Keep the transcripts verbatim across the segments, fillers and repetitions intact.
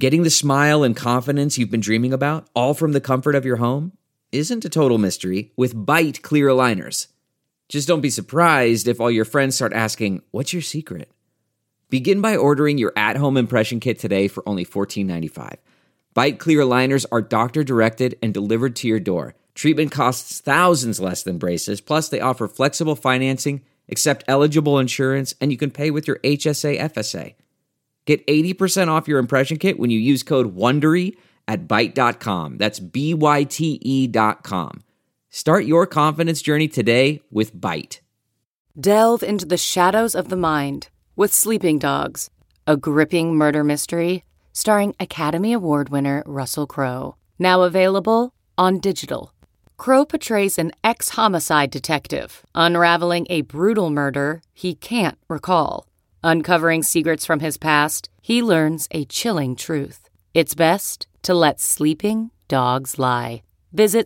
Getting the smile and confidence you've been dreaming about, all from the comfort of your home, isn't a total mystery with Byte clear aligners. Just don't be surprised if all your friends start asking, "What's your secret?" Begin by ordering your at-home impression kit today for only fourteen ninety-five. Byte clear aligners are doctor-directed and delivered to your door. Treatment costs thousands less than braces, plus they offer flexible financing, accept eligible insurance, and you can pay with your H S A F S A. Get eighty percent off your impression kit when you use code WONDERY at byte dot com. That's B Y T E dot com. Start your confidence journey today with Byte. Delve into the shadows of the mind with Sleeping Dogs, a gripping murder mystery starring Academy Award winner Russell Crowe. Now available on digital. Crowe portrays an ex-homicide detective unraveling a brutal murder he can't recall. Uncovering secrets from his past, he learns a chilling truth. It's best to let sleeping dogs lie. Visit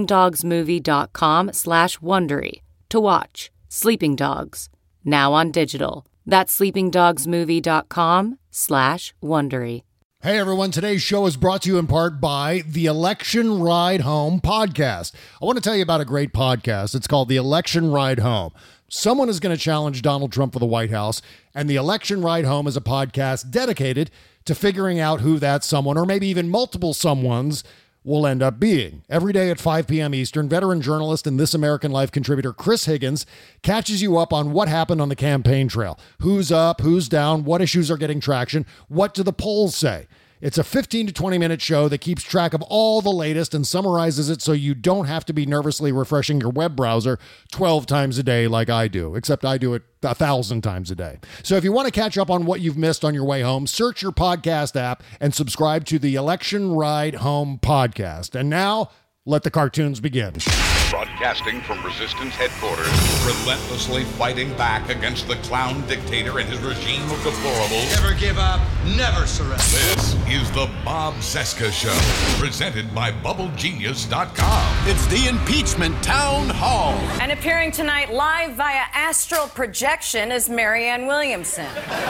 sleepingdogsmovie.com slash Wondery to watch Sleeping Dogs, now on digital. That's sleepingdogsmovie.com slash Wondery. Hey everyone, today's show is brought to you in part by the Election Ride Home podcast. I want to tell you about a great podcast. It's called the Election Ride Home. Someone is going to challenge Donald Trump for the White House, and the Election Ride Home is a podcast dedicated to figuring out who that someone, or maybe even multiple someones, will end up being. Every day at five p.m. Eastern, veteran journalist and This American Life contributor Chris Higgins catches you up on what happened on the campaign trail. Who's up, who's down, what issues are getting traction, what do the polls say? It's a fifteen to twenty minute show that keeps track of all the latest and summarizes it so you don't have to be nervously refreshing your web browser twelve times a day like I do, except I do it a thousand times a day. So if you want to catch up on what you've missed on your way home, search your podcast app and subscribe to the Election Ride Home podcast. And now, let the cartoons begin. Broadcasting from Resistance headquarters, relentlessly fighting back against the clown dictator and his regime of deplorables. Never give up, never surrender. This is the Bob Cesca Show, presented by Bubble Genius dot com. It's the Impeachment Town Hall. And appearing tonight live via astral projection is Marianne Williamson.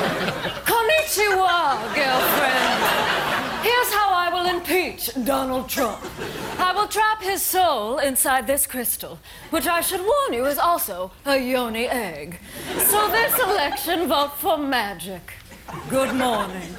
Konnichiwa, girlfriend. Here's how I will impeach Donald Trump. I will trap his soul inside this crystal, which I should warn you is also a yoni egg. So this election, vote for magic. Good morning.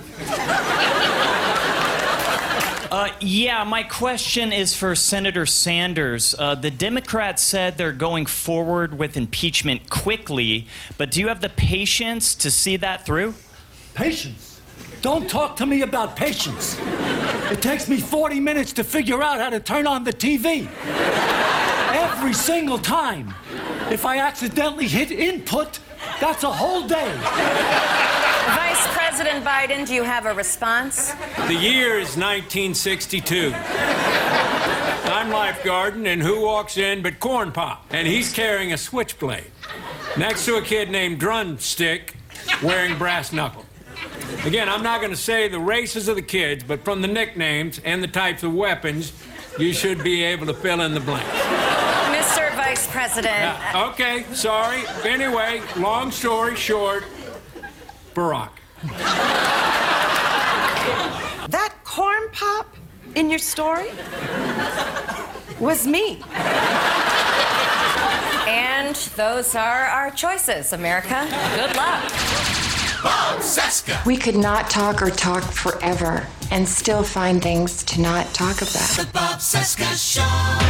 Uh, yeah, my question is for Senator Sanders. Uh, the Democrats said they're going forward with impeachment quickly, but do you have the patience to see that through? Patience? Don't talk to me about patience. It takes me forty minutes to figure out how to turn on the T V. Every single time. If I accidentally hit input, that's a whole day. Vice President Biden, do you have a response? The year is nineteen sixty-two. I'm lifeguarding, and who walks in but Corn Pop? And he's carrying a switchblade. Next to a kid named Drumstick wearing brass knuckles. Again, I'm not going to say the races of the kids, but from the nicknames and the types of weapons, you should be able to fill in the blanks. Mister Vice President. Uh, okay, sorry. Anyway, long story short, Barack. That corn pop in your story was me. And those are our choices, America. Good luck. Bob Cesca. We could not talk or talk forever and still find things to not talk about. The Bob Cesca Show.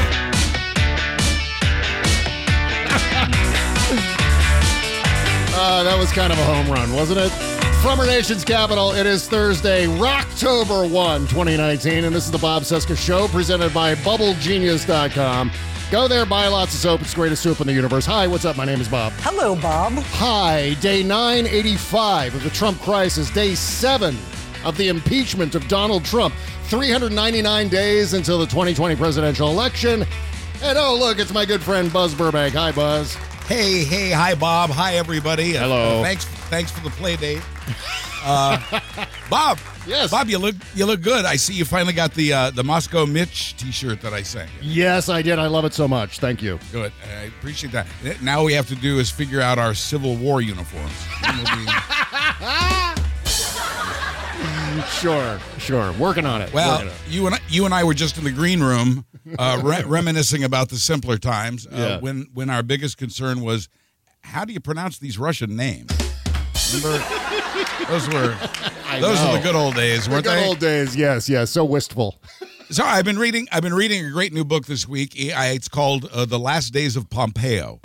uh, that was kind of a home run, wasn't it? From our nation's capital, it is Thursday, Rocktober first, twenty nineteen, and this is the Bob Cesca Show, presented by Bubble Genius dot com. Go there, buy lots of soap. It's the greatest soup in the universe. Hi, what's up? My name is Bob. Hello, Bob. Hi, day nine eighty-five of the Trump crisis, day seven of the impeachment of Donald Trump. three hundred ninety-nine days until the twenty twenty presidential election. And oh, look, it's my good friend Buzz Burbank. Hi, Buzz. Hey, hey, hi, Bob. Hi, everybody. Hello. Uh, thanks, thanks for the play date. Uh, Bob. Yes. Bob, you look you look good. I see you finally got the uh, the Moscow Mitch T-shirt that I sent you. Yes, I did. I love it so much. Thank you. Good. I appreciate that. Now we have to do is figure out our Civil War uniforms. Sure, sure. Working on it. Well, Working on it. you and I, you and I were just in the green room uh, re- reminiscing about the simpler times uh, Yeah. when when our biggest concern was how do you pronounce these Russian names? Remember, those were I those know. are the good old days, The weren't good they? old days, yes, yes. So wistful. So I've been reading. I've been reading a great new book this week. It's called uh, "The Last Days of Pompeo."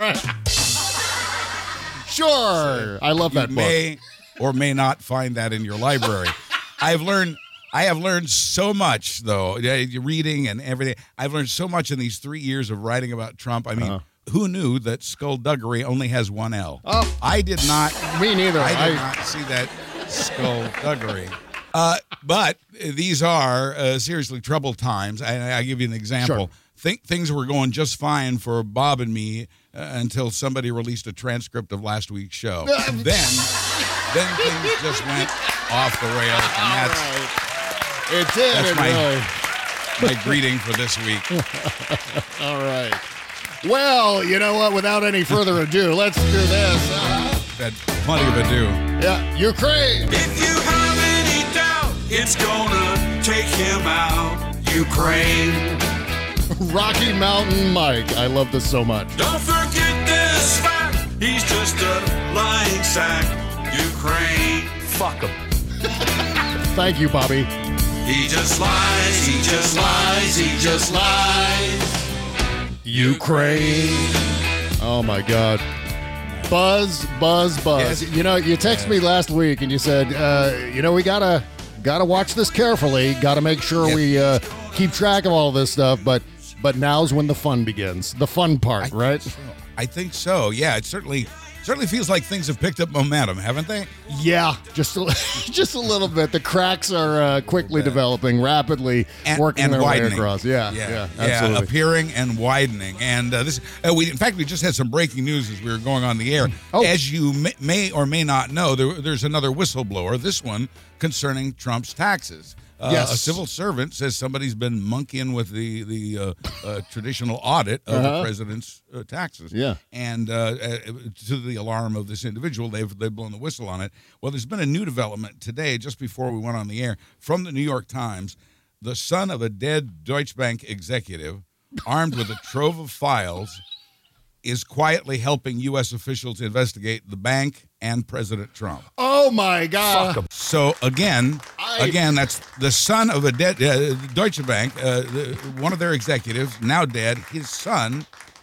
Sure, I love You that book. may or may not find that in your library. I've learned. I have learned so much, though, uh, reading and everything. I've learned so much in these three years of writing about Trump. I mean, Uh-huh. who knew that skullduggery only has one L? Oh. I did not. Me neither. I did I- not see that skullduggery. Uh, but these are uh, seriously troubled times. I, I'll give you an example. Sure. Think things were going just fine for Bob and me uh, until somebody released a transcript of last week's show. then, then things just went off the rails, and that's It did. that's it my, really. my greeting for this week. All right. Well, you know what? Without any further ado, let's do this. Uh, Had plenty of ado. yeah, Ukraine. If you have any doubt, it's gonna take him out. Ukraine. Rocky Mountain Mike. I love this so much. Don't forget this fact. He's just a lying sack. Ukraine. Fuck him. Thank you, Bobby. He just lies. He just lies. He just lies. Ukraine. Oh my God. Buzz, buzz, buzz. Yes. You know, you texted me last week and you said, uh, you know, we gotta gotta watch this carefully. Gotta make sure Yes. we uh, keep track of all this stuff. But but now's when the fun begins. The fun part, I right? Think so. I think so. Yeah, it certainly certainly feels like things have picked up momentum, haven't they? Yeah, just a, just a little bit. The cracks are uh, quickly developing, rapidly And, working and their widening. way across. Yeah, yeah, absolutely. appearing and widening. And uh, this, uh, we in fact, we just had some breaking news as we were going on the air. Oh. As you may, may or may not know, there, there's another whistleblower. This one concerning Trump's taxes. Uh, Yes. A civil servant says somebody's been monkeying with the the uh, uh, traditional audit of Uh-huh. the president's uh, taxes. Yeah. And uh, uh, to the alarm of this individual, they've they've blown the whistle on it. Well, there's been a new development today, just before we went on the air, from the New York Times. The son of a dead Deutsche Bank executive, armed with a trove of files, is quietly helping U S officials investigate the bank and President Trump. Oh my God! So again, I- again, that's the son of a dead uh, Deutsche Bank, uh, the, one of their executives, now dead. His son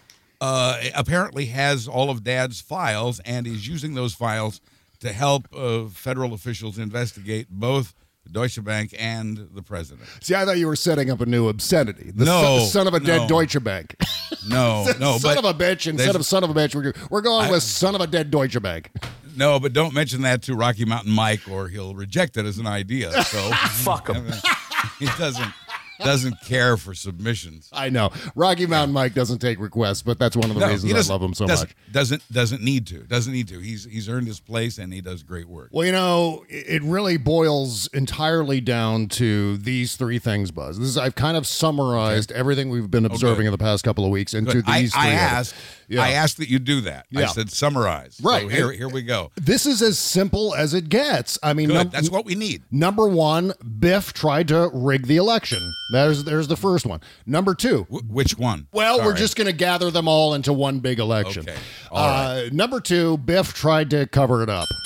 uh, apparently has all of Dad's files and is using those files to help uh, federal officials investigate both Deutsche Bank and the president. See, I thought you were setting up a new obscenity. The No, son, son of a dead no. Deutsche Bank. No, no, son but of a bitch instead there's- of son of a bitch. We're, we're going I- with son of a dead Deutsche Bank. No, but don't mention that to Rocky Mountain Mike, or he'll reject it as an idea. So fuck him. He doesn't doesn't care for submissions. I know. Rocky Mountain Mike doesn't take requests, but that's one of the No, he reasons I doesn't- love him so doesn't, much. Doesn't doesn't need to. Doesn't need to. He's he's earned his place and he does great work. Well, you know, it it really boils entirely down to these three things, Buzz. This is, I've kind of summarized everything we've been observing in the past couple of weeks into Good. I, these three. I items. asked. Yeah. I asked that you do that. I Yeah. said summarize. Right. So here And- here we go. This is as simple as it gets. I mean, Good. num- That's what we need. Number one, Biff tried to rig the election. There's there's the first one. Number two, Wh- which one? well, we're Sorry. just going to gather them all into one big election. Okay. All right. Uh, number two, Biff tried to cover it up.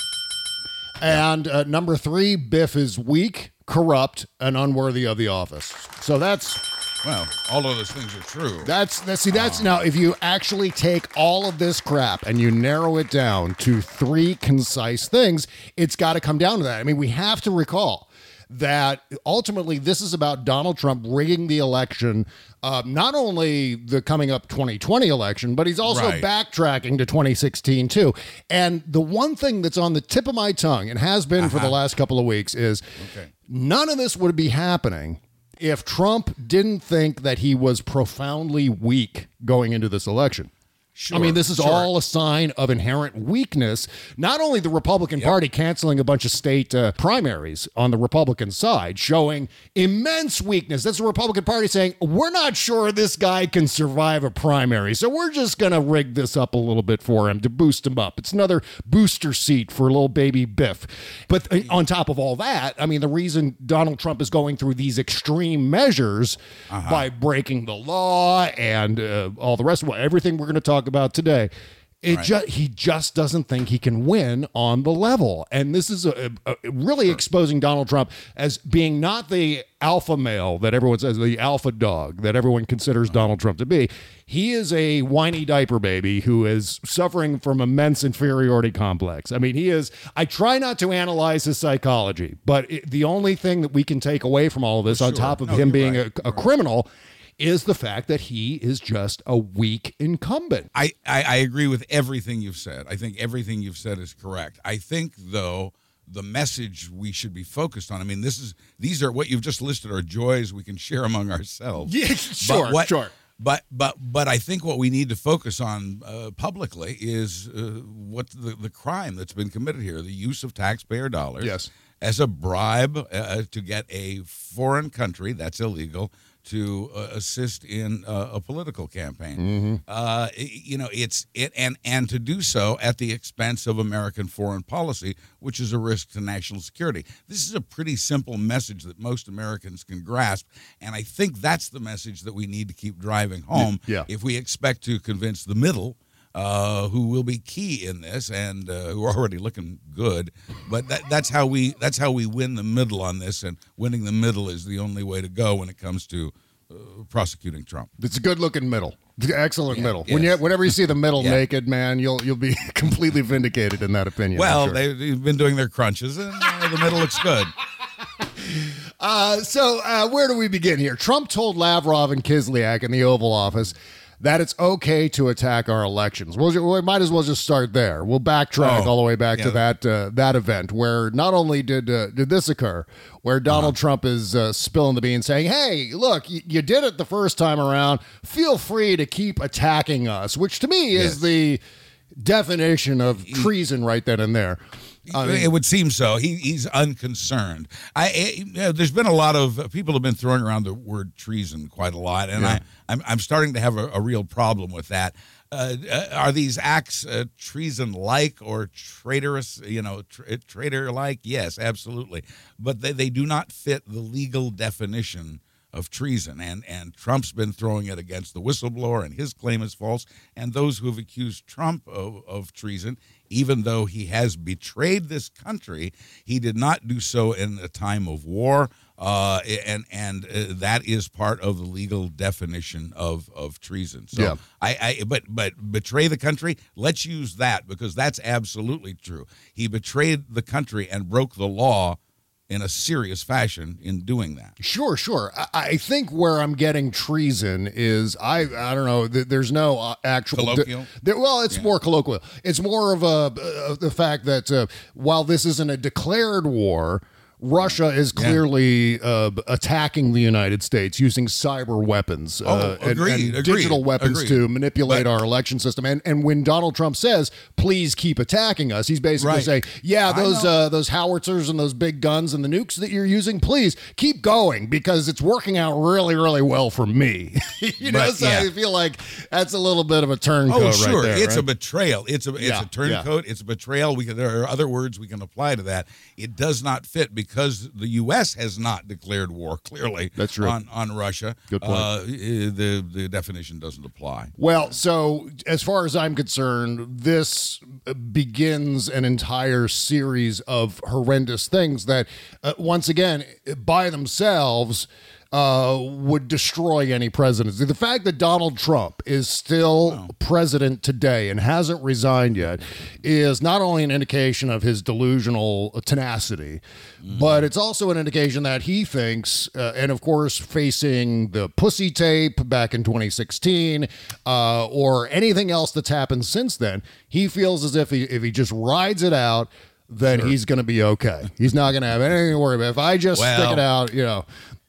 And uh, number three, Biff is weak, corrupt, and unworthy of the office. So that's Well, all of those things are true. that's that's see that's now if you actually take all of this crap and you narrow it down to three concise things, it's got to come down to that. I mean, we have to recall that ultimately this is about Donald Trump rigging the election, uh, not only the coming up twenty twenty election, but he's also Right. backtracking to twenty sixteen too. And the one thing that's on the tip of my tongue and has been for the last couple of weeks is Okay. none of this would be happening if Trump didn't think that he was profoundly weak going into this election. Sure, I mean, this is sure. all a sign of inherent weakness. Not only the Republican Yep. Party canceling a bunch of state uh, primaries on the Republican side, showing immense weakness. That's the Republican Party saying, we're not sure this guy can survive a primary, so we're just going to rig this up a little bit for him to boost him up. It's another booster seat for little baby Biff. But uh, on top of all that, I mean, the reason Donald Trump is going through these extreme measures Uh-huh. by breaking the law and uh, all the rest of what everything we're going to talk about today. It Right. just he just doesn't think he can win on the level, and this is a, a, a really exposing Donald Trump as being not the alpha male that everyone says, the alpha dog that everyone considers Donald Trump to be. He is a whiny diaper baby who is suffering from immense inferiority complex. I mean, he is. I try not to analyze his psychology, but it, the only thing that we can take away from all of this, on Sure. top of No, him you're being right. a, a criminal, is the fact that he is just a weak incumbent. I, I, I agree with everything you've said. I think everything you've said is correct. I think, though, the message we should be focused on, I mean, this is these are what you've just listed are joys we can share among ourselves. Yeah, sure, But what- sure. But but but I think what we need to focus on uh, publicly is uh, what the, the crime that's been committed here, the use of taxpayer dollars Yes. as a bribe uh, to get a foreign country, that's illegal, to uh, assist in uh, a political campaign. Mm-hmm. Uh, you know, it's it and and to do so at the expense of American foreign policy, which is a risk to national security. This is a pretty simple message that most Americans can grasp, and I think that's the message that we need to keep driving home Yeah. if we expect to convince the middle. Uh, who will be key in this, and uh, who are already looking good, but that, that's how we that's how we win the middle on this, and winning the middle is the only way to go when it comes to uh, prosecuting Trump. It's a good-looking middle, excellent Yeah, middle. When yes. you, whenever you see the middle Yeah. naked, man, you'll you'll be completely vindicated in that opinion. I'm Well, sure. they, they've been doing their crunches, and uh, the middle looks good. Uh, so uh, where do we begin here? Trump told Lavrov and Kislyak in the Oval Office that it's okay to attack our elections. We'll, we might as well just start there. We'll backtrack Oh, all the way back yeah. to that uh, that event where not only did uh, did this occur, where Donald Uh-huh. Trump is uh, spilling the beans, saying, "Hey, look, y- you did it the first time around. Feel free to keep attacking us," which to me is Yes. the definition of treason right then and there. I mean- it would seem so. He, he's unconcerned. I, I you know, there's been a lot of people have been throwing around the word treason quite a lot, and Yeah. I, I'm, I'm starting to have a, a real problem with that. Uh, uh, are these acts uh, treason-like or traitorous? You know, tra- traitor-like? Yes, absolutely. But they, they do not fit the legal definition of treason, and and Trump's been throwing it against the whistleblower, and his claim is false. And those who have accused Trump of, of treason, even though he has betrayed this country, he did not do so in a time of war, uh, and and uh, that is part of the legal definition of of treason. So Yeah. I, I but but betray the country. Let's use that because that's absolutely true. He betrayed the country and broke the law in a serious fashion in doing that. Sure, sure. I, I think where I'm getting treason is I I don't know. Th- there's no uh, actual Colloquial? there- well, it's more colloquial. It's more of a uh, the fact that uh, while this isn't a declared war, Russia is clearly uh, attacking the United States using cyber weapons uh, Oh, and- agreed, and, agreed, digital weapons agreed. to manipulate But- our election system. And and when Donald Trump says, "Please keep attacking us," he's basically Right. saying, "Yeah, I those know. uh, those howitzers and those big guns and the nukes that you're using, please keep going because it's working out really, really well for me." you know, Right, so yeah. I feel like that's a little bit of a turncoat Oh, sure. right there. it's a right? betrayal. It's a it's Yeah, a turncoat. It's a betrayal. We can, there are other words we can apply to that. It does not fit because the U S has not declared war. Clearly, That's true. on on Russia. Good point. Uh, the the definition doesn't apply. Well, so as far as I'm concerned, this begins an entire series of horrendous things that, uh, once again, by themselves, uh, would destroy any presidency. The fact that Donald Trump is still president today and hasn't resigned yet is not only an indication of his delusional tenacity, but it's also an indication that he thinks, uh, and of course, facing the pussy tape back in twenty sixteen, uh, or anything else that's happened since then, he feels as if he if he just rides it out, then he's going to be okay. He's not going to have anything to worry about. If I just stick Well- it out, you know.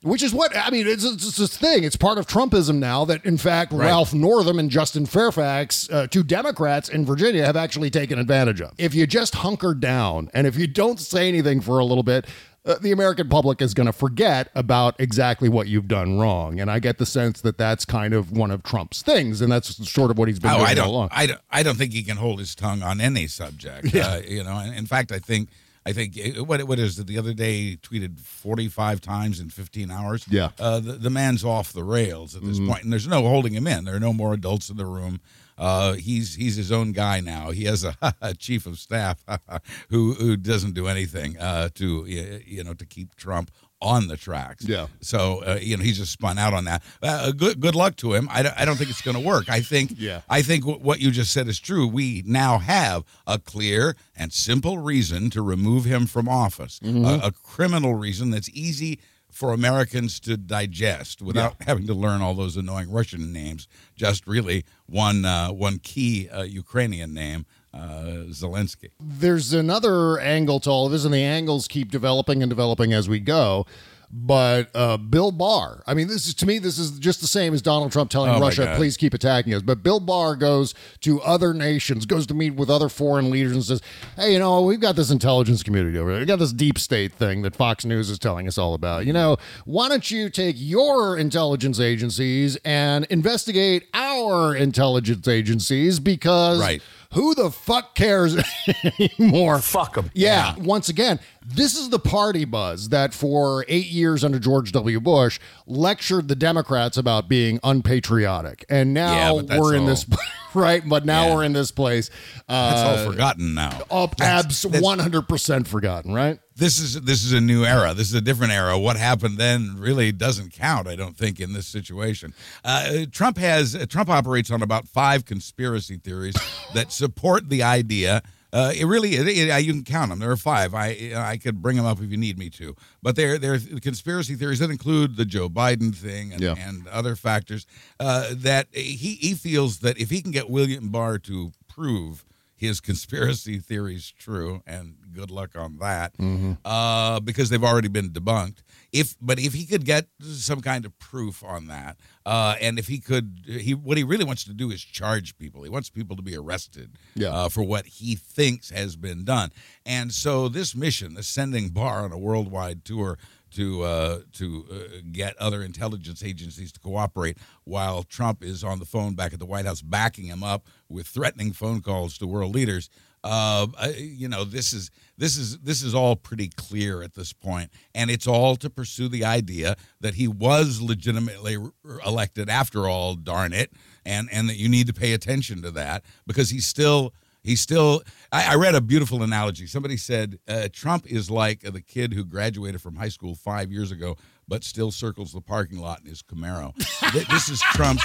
Which is what, I mean, it's, it's this thing. It's part of Trumpism now that, in fact, Right. Ralph Northam and Justin Fairfax, uh, two Democrats in Virginia, have actually taken advantage of. If you just hunker down and if you don't say anything for a little bit, uh, the American public is going to forget about exactly what you've done wrong. And I get the sense that that's kind of one of Trump's things, and that's sort of what he's been Oh, doing I all don't, along. I don't, I don't think he can hold his tongue on any subject. Yeah. Uh, you know, in fact, I think, I think uh, what what is it? The other day, he tweeted forty-five times in fifteen hours. Yeah. uh, the, the man's off the rails at this Mhm. point, and there's no holding him in. There are no more adults in the room. Uh, he's he's his own guy now. He has a, a chief of staff who who doesn't do anything uh, to you know to keep Trump on the tracks. Yeah. So uh, you know he's just spun out on that. Uh, good good luck to him. I don't, I don't think it's going to work. I think Yeah. I think w- what you just said is true. We now have a clear and simple reason to remove him from office. Mhm. A, a criminal reason that's easy for Americans to digest without having to learn all those annoying Russian names. Just really one uh, one key uh, Ukrainian name, uh, Zelensky. There's another angle to all of this, and the angles keep developing and developing as we go. But uh, Bill Barr, I mean, this is to me, this is just the same as Donald Trump telling Oh, my Russia, God. please keep attacking us. But Bill Barr goes to other nations, goes to meet with other foreign leaders and says, hey, you know, we've got this intelligence community over there. We've got this deep state thing that Fox News is telling us all about. You know, why don't you take your intelligence agencies and investigate our intelligence agencies? Because Right. who the fuck cares anymore? Fuck them. Yeah, once again, this is the party buzz that for eight years under George W. Bush lectured the Democrats about being unpatriotic. And now Yeah, but that's we're in all- this, right? But now Yeah. we're in this place. Uh, That's all forgotten now. Up, That's- abs, that's- one hundred percent forgotten, right? This is this is a new era. This is a different era. What happened then really doesn't count, I don't think, in this situation. Uh, Trump has uh, Trump operates on about five conspiracy theories that support the idea. Uh, it really it, it, you can count them. There are five. I I could bring them up if you need me to. But they're they're conspiracy theories that include the Joe Biden thing and, Yeah. and other factors uh, that he he feels that if he can get William Barr to prove his conspiracy theories true, and good luck on that, Mm-hmm. uh, because they've already been debunked. If but if he could get some kind of proof on that, uh, and if he could, he what he really wants to do is charge people. He wants people to be arrested Yeah. uh, for what he thinks has been done. And so this mission, the sending Barr on a worldwide tour to uh, to uh, get other intelligence agencies to cooperate while Trump is on the phone back at the White House backing him up with threatening phone calls to world leaders. Uh, I- you know, this is this is this is all pretty clear at this point, and it's all to pursue the idea that he was legitimately r- elected after all. Darn it, and and that you need to pay attention to that because he's still. He's still. I, I read a beautiful analogy. Somebody said uh, Trump is like the kid who graduated from high school five years ago, but still circles the parking lot in his Camaro. Th- this is Trump's.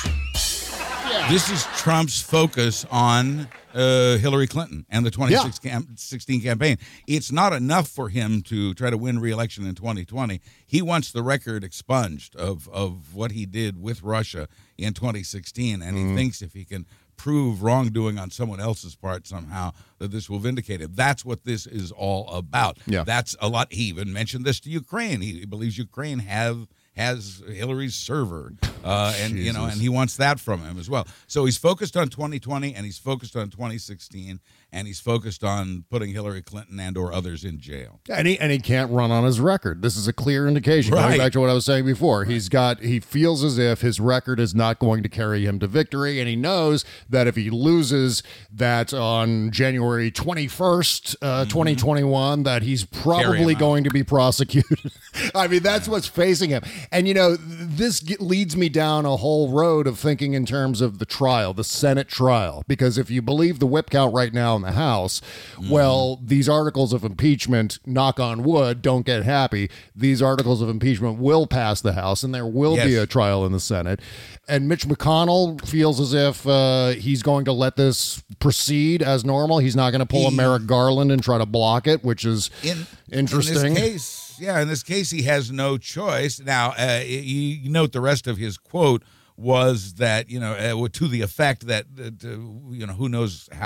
This is Trump's focus on uh, Hillary Clinton and the twenty sixteen campaign. It's not enough for him to try to win re-election in twenty twenty. He wants the record expunged of of what he did with Russia in twenty sixteen, and he thinks if he can prove wrongdoing on someone else's part somehow that this will vindicate him. That's what this is all about. Yeah. That's a lot. He even mentioned this to Ukraine. He, he believes Ukraine have has Hillary's server, uh, and you know, Jesus. and he wants that from him as well. So he's focused on twenty twenty, and he's focused on twenty sixteen, and he's focused on putting Hillary Clinton and or others in jail. And he, and he can't run on his record. This is a clear indication. Going Right. back to what I was saying before, he's got he feels as if his record is not going to carry him to victory, and he knows that if he loses that on January twenty-first, uh, twenty twenty-one, that he's probably out. going to be prosecuted. I mean, that's what's facing him. And you know, this ge- leads me down a whole road of thinking in terms of the trial, the Senate trial, because if you believe the whip count right now in the House, well, these articles of impeachment, knock on wood, don't get happy. These articles of impeachment will pass the House, and there will be Yes. a trial in the Senate. And Mitch McConnell feels as if uh, he's going to let this proceed as normal. He's not going to pull a He- Merrick Garland and try to block it, which is In interesting. In this case, yeah, in this case, he has no choice. Now, uh, you, you note the rest of his quote was that, you know, uh, to the effect that, that uh, you know, who knows how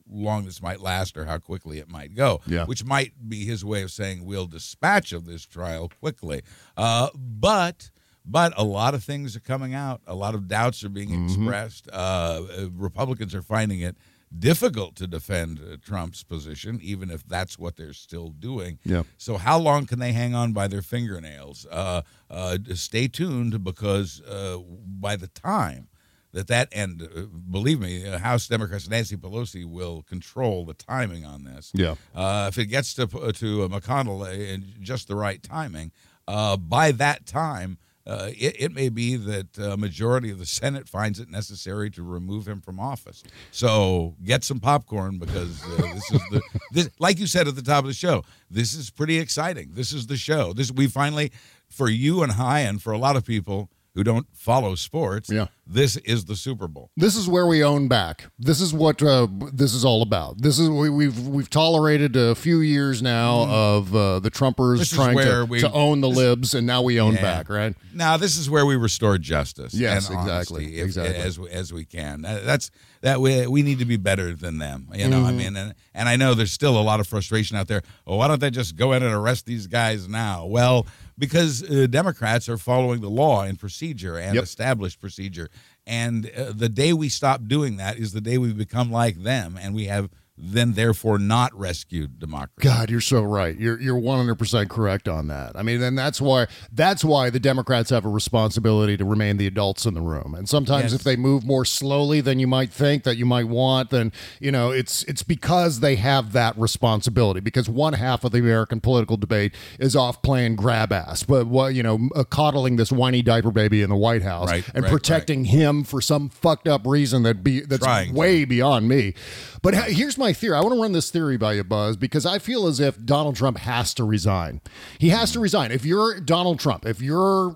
long this might last or how quickly it might go, Yeah. which might be his way of saying we'll dispatch of this trial quickly. Uh, but but a lot of things are coming out. A lot of doubts are being Mm-hmm. expressed. Uh, Republicans are finding it difficult to defend uh, Trump's position, even if that's what they're still doing. Yeah. So how long can they hang on by their fingernails? Uh, uh, stay tuned, because uh, by the time that that end, uh, believe me, uh, House Democrats Nancy Pelosi will control the timing on this. Yeah. Uh, if it gets to to uh, McConnell uh, in just the right timing, uh, by that time, Uh, it, it may be that a majority of the Senate finds it necessary to remove him from office. So get some popcorn, because uh, this is the this, like you said at the top of the show, this is pretty exciting. This is the show. This we finally, for you and I, and for a lot of people who don't follow sports, yeah. this is the Super Bowl. This is where we own back. This is what uh, this is all about. This is we, we've we've tolerated a few years now Mm. of uh, the Trumpers This is trying where to, we- to own the this- libs, and now we own Yeah. back, right? Now this is where we restore justice. Yes, and exactly, honesty, if- exactly. As we- as we can. That- That's that we we need to be better than them. You know, I Mhm. mean, and and I know there's still a lot of frustration out there. Well, why don't they just go in and arrest these guys now? Well, because uh, Democrats are following the law and procedure and Yep. established procedure, and uh, the day we stop doing that is the day we become like them, and we have then therefore not rescued democracy. God, you're so right. You're you're one hundred percent correct on that. I mean, and that's why that's why the Democrats have a responsibility to remain the adults in the room. And sometimes Yes. if they move more slowly than you might think, that you might want, then, you know, it's it's because they have that responsibility, because one half of the American political debate is off playing grab ass, but what, you know, uh, coddling this whiny diaper baby in the White House Right, and right, protecting him for some fucked up reason that be that's Trying to. way beyond me. But ha- here's my theory. I want to run this theory by you, Buzz, because I feel as if Donald Trump has to resign. He has to resign. If you're Donald Trump, if you're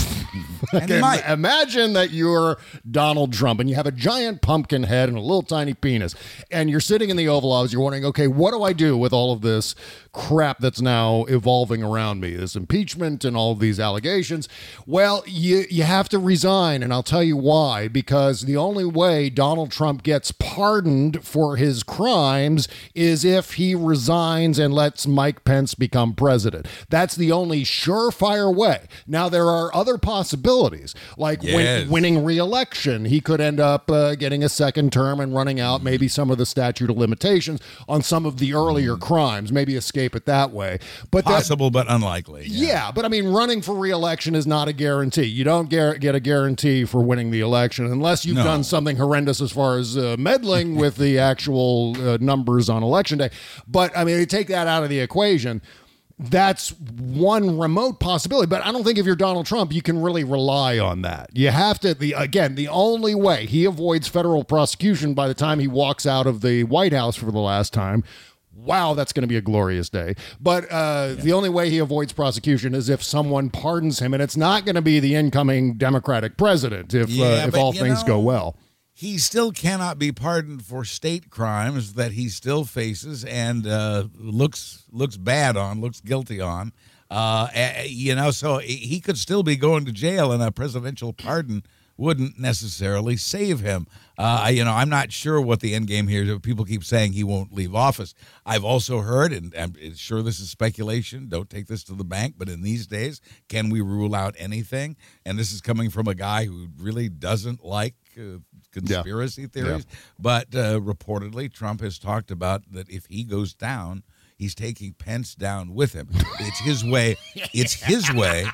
And he might. imagine that you're Donald Trump and you have a giant pumpkin head and a little tiny penis, and you're sitting in the Oval Office, you're wondering, okay, what do I do with all of this crap that's now evolving around me, this impeachment and all of these allegations? Well, you you have to resign, and I'll tell you why. Because the only way Donald Trump gets pardoned for his crimes is if he resigns and lets Mike Pence become president. That's the only surefire way. Now, there are other possibilities, like Yes. win- winning re-election. He could end up uh, getting a second term and running out maybe some of the statute of limitations on some of the earlier crimes, maybe escape it that way. But that, Possible, but unlikely. yeah, but I mean, running for re-election is not a guarantee. You don't gar- get a guarantee for winning the election unless you've No. done something horrendous as far as uh, meddling with the actual uh, numbers on election day. But I mean, you take that out of the equation. That's one remote possibility, but I don't think if you're Donald Trump, you can really rely on that. You have to, the again, the only way he avoids federal prosecution by the time he walks out of the White House for the last time. Wow, that's going to be a glorious day. But uh, the only way he avoids prosecution is if someone pardons him, and it's not going to be the incoming Democratic president if, Yeah, uh, if but, all you things know, go well. He still cannot be pardoned for state crimes that he still faces and uh, looks looks bad on, looks guilty on. Uh, eh, you know, so he could still be going to jail, and a presidential pardon wouldn't necessarily save him. Uh, you know, I'm not sure what the end game here is. People keep saying he won't leave office. I've also heard, and I'm sure this is speculation, don't take this to the bank, but in these days, can we rule out anything? And this is coming from a guy who really doesn't like uh, conspiracy Yeah. theories. Yeah. But uh, reportedly, Trump has talked about that if he goes down, he's taking Pence down with him. It's his way. It's his way.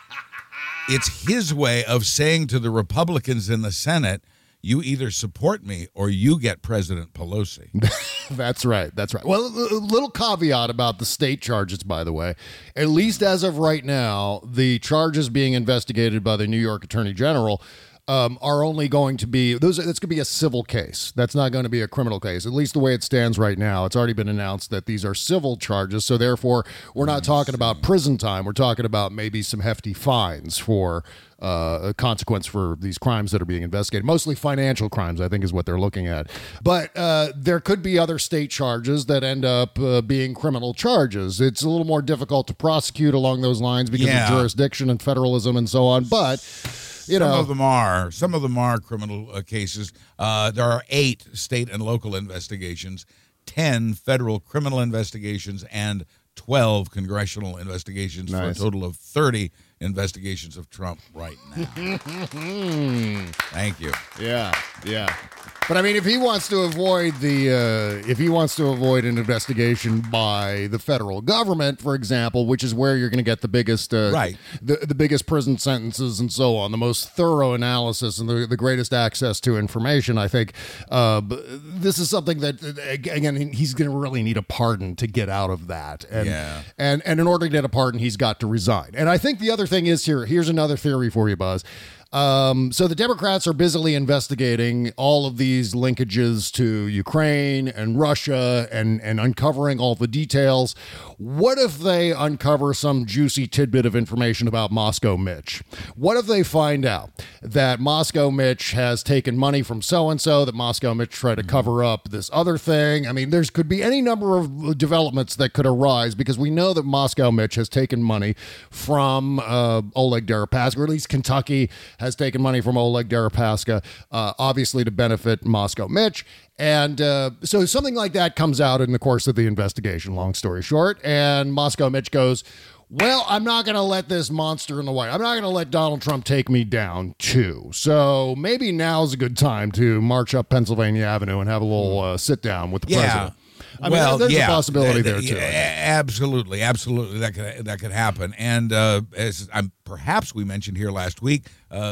It's his way of saying to the Republicans in the Senate, you either support me or you get President Pelosi. That's right. That's right. Well, a little caveat about the state charges, by the way. At least as of right now, the charges being investigated by the New York Attorney General um, are only going to be, those. That's going to be a civil case. That's not going to be a criminal case, at least the way it stands right now. It's already been announced that these are civil charges. So therefore, we're not talking about prison time. We're talking about maybe some hefty fines for uh, a consequence for these crimes that are being investigated. Mostly financial crimes, I think, is what they're looking at. But uh, there could be other state charges that end up uh, being criminal charges. It's a little more difficult to prosecute along those lines because Yeah. of jurisdiction and federalism and so on. But you some know, of them are. Some of them are criminal uh, cases. Uh, there are eight state and local investigations. ten federal criminal investigations and twelve congressional investigations Nice. for a total of thirty investigations of Trump right now. Thank you. Yeah, yeah. But I mean, if he wants to avoid the, uh, if he wants to avoid an investigation by the federal government, for example, which is where you're going to get the biggest, uh, Right. the the biggest prison sentences and so on, the most thorough analysis and the, the greatest access to information, I think uh, b- this is something that uh, again he's going to really need a pardon to get out of that, and Yeah. and and in order to get a pardon, he's got to resign. And I think the other thing is here. Here's another theory for you, Buzz. Um, so the Democrats are busily investigating all of these linkages to Ukraine and Russia and, and uncovering all the details. What if they uncover some juicy tidbit of information about Moscow Mitch? What if they find out that Moscow Mitch has taken money from so-and-so, that Moscow Mitch tried to cover up this other thing? I mean, there's could be any number of developments that could arise because we know that Moscow Mitch has taken money from uh, Oleg Deripaska, or at least Kentucky has taken money from Oleg Deripaska, uh, obviously to benefit Moscow Mitch. And uh, so something like that comes out in the course of the investigation, long story short. And Moscow Mitch goes, well, I'm not going to let this monster in the White. I'm not going to let Donald Trump take me down, too. So maybe now's a good time to march up Pennsylvania Avenue and have a little uh, sit down with the Yeah. president. I well, mean, there's yeah, a possibility Uh, there, yeah, too. Absolutely, absolutely, that could that could happen. And uh, as um, perhaps we mentioned here last week, uh,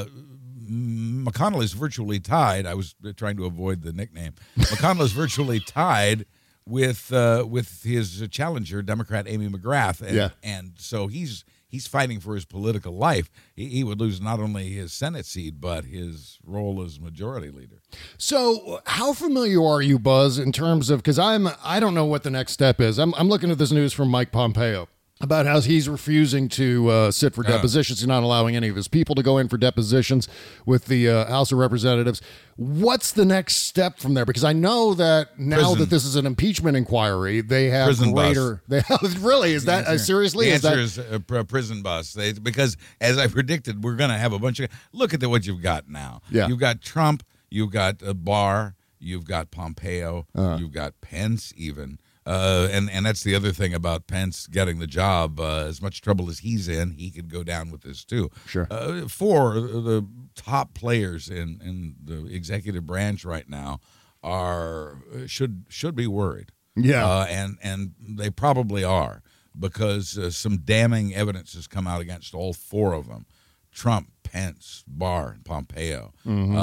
McConnell is virtually tied. I was trying to avoid the nickname. McConnell is virtually tied with uh, with his challenger, Democrat Amy McGrath, and, Yeah. and so he's he's fighting for his political life. He, he would lose not only his Senate seat but his role as majority leader. So, how familiar are you, Buzz, in terms of, because I'm I don't know what the next step is. I'm I'm looking at this news from Mike Pompeo about how he's refusing to uh, sit for depositions. He's not allowing any of his people to go in for depositions with the uh, House of Representatives. What's the next step from there? Because I know that now Prison. that this is an impeachment inquiry, they have Prison bus. greater. They have, really is that uh, seriously? The is answer that, is a pr- prison bus. They, because as I predicted, we're going to have a bunch of. Look at the, what you've got now. Yeah. You've got Trump. You've got uh, Barr. You've got Pompeo. Uh-huh. You've got Pence even. Uh, and, and that's the other thing about Pence getting the job. Uh, as much trouble as he's in, he could go down with this too. Sure. Uh, four of the top players in, in the executive branch right now are should should be worried. Yeah. Uh, and and they probably are, because uh, some damning evidence has come out against all four of them: Trump, Pence, Barr, and Pompeo. Mhm.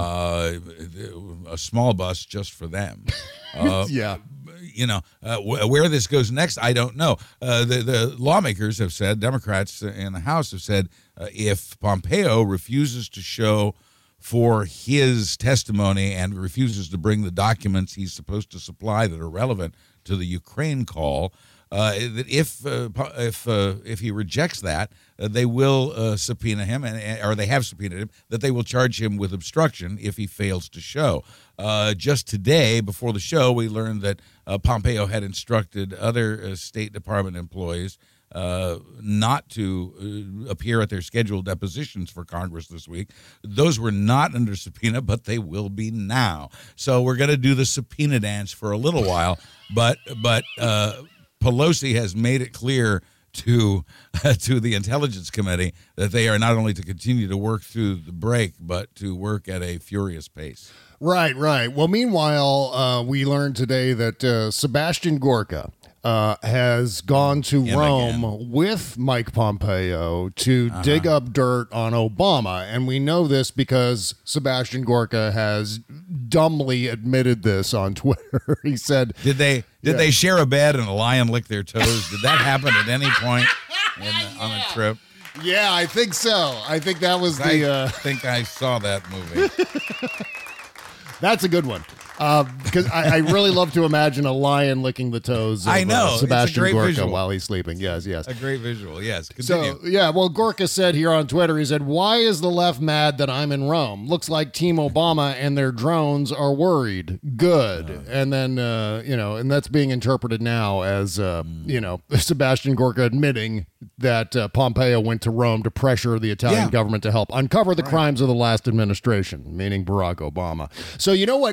Uh, a small bus just for them. Uh, Yeah. You know, uh, wh- where this goes next, I don't know. Uh, the, the lawmakers have said, Democrats in the House have said, uh, if Pompeo refuses to show for his testimony and refuses to bring the documents he's supposed to supply that are relevant to the Ukraine call, uh, that if uh, po- if uh, if he rejects that, uh, they will uh, subpoena him, and or they have subpoenaed him, that they will charge him with obstruction if he fails to show. Uh, just today, before the show, we learned that uh, Pompeo had instructed other uh, State Department employees uh, not to uh, appear at their scheduled depositions for Congress this week. Those were not under subpoena, but they will be now. So we're going to do the subpoena dance for a little while, but but uh, Pelosi has made it clear to uh, to the Intelligence Committee that they are not only to continue to work through the break, but to work at a furious pace. Right, right. Well, meanwhile, uh, we learned today that uh, Sebastian Gorka uh, has gone to Him Rome again. with Mike Pompeo to Uh-huh. dig up dirt on Obama. And we know this because Sebastian Gorka has dumbly admitted this on Twitter. He said, Did they did Yeah. they share a bed and a lion lick their toes? Did that happen at any point in, on a trip? yeah, I think so. I think that was I the... Uh, think I saw that movie. That's a good one. Because I, I really love to imagine a lion licking the toes of I know. uh, It's a Sebastian great Gorka visual. while he's sleeping. Yes, yes. A great visual, yes. Continue. So, yeah, well, Gorka said here on Twitter, he said, why is the left mad that I'm in Rome? Looks like Team Obama and their drones are worried. Good. Uh. And then, uh, you know, and that's being interpreted now as, uh, Mm. you know, Sebastian Gorka admitting that uh, Pompeo went to Rome to pressure the Italian Yeah. government to help uncover the crimes of the last administration, meaning Barack Obama. So, you know what? Trump always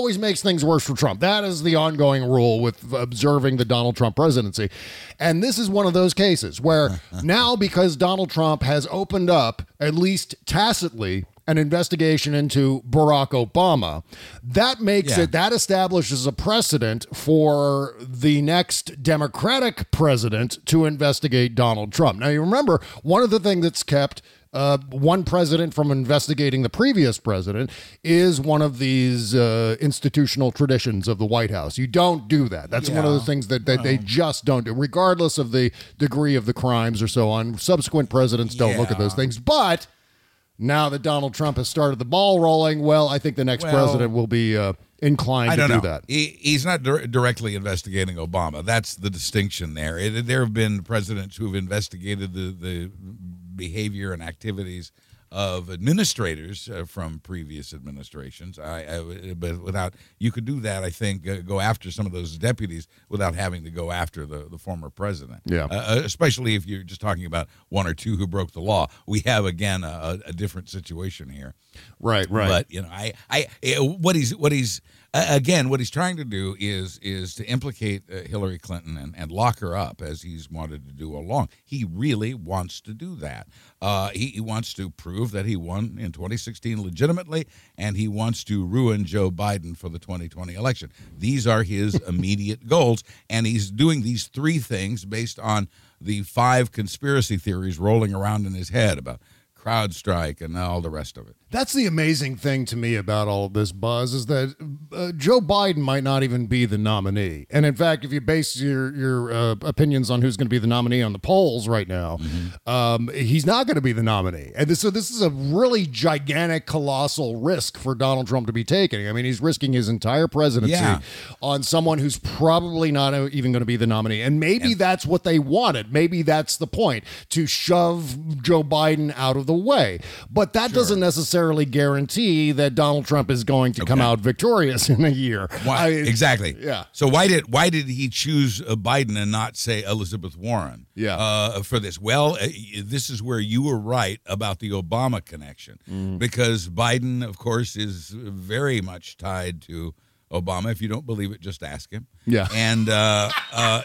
always makes things worse for Trump. That is the ongoing rule with observing the Donald Trump presidency. And this is one of those cases where now, because Donald Trump has opened up, at least tacitly, an investigation into Barack Obama, that makes Yeah. it, that establishes a precedent for the next Democratic president to investigate Donald Trump. Now, you remember, one of the things that's kept uh, one president from investigating the previous president is one of these uh, institutional traditions of the White House. You don't do that. That's one of the Yeah. things that, that they just don't do, regardless of the degree of the crimes or so on. Subsequent presidents don't look at those Yeah. things. But now that Donald Trump has started the ball rolling, well, I think the next Well, president will be uh, inclined I to don't do know. that. He, he's not dir- directly investigating Obama. That's the distinction there. It, there have been presidents who have investigated the, the behavior and activities of administrators uh, from previous administrations. I, I, but without, you could do that, I think, uh, go after some of those deputies without having to go after the, the former president. Yeah. Uh, especially if you're just talking about one or two who broke the law. We have, again, a, a different situation here. Right, right. But you know, I, I, eh, what he's, what he's, uh, again, what he's trying to do is, is to implicate uh, Hillary Clinton and, and lock her up, as he's wanted to do all along. He really wants to do that. Uh, he, he wants to prove that he won in twenty sixteen legitimately, and he wants to ruin Joe Biden for the twenty twenty election. These are his immediate goals, and he's doing these three things based on the five conspiracy theories rolling around in his head about CrowdStrike and all the rest of it. That's the amazing thing to me about all of this buzz is that uh, Joe Biden might not even be the nominee. And in fact, if you base your your uh, opinions on who's going to be the nominee on the polls right now, mm-hmm. um, he's not going to be the nominee. And this, so this is a really gigantic, colossal risk for Donald Trump to be taking. I mean, he's risking his entire presidency Yeah. on someone who's probably not even going to be the nominee. And maybe And- that's what they wanted. Maybe that's the point, to shove Joe Biden out of the way. But that doesn't necessarily guarantee that Donald Trump is going to come Okay. out victorious in a year. Why, I- exactly. Yeah. So why did why did he choose uh, Biden and not say Elizabeth Warren? Yeah. Uh, for this, well, uh, this is where you were right about the Obama connection, Mm. because Biden, of course, is very much tied to Obama. If you don't believe it, just ask him. Yeah. And uh, uh,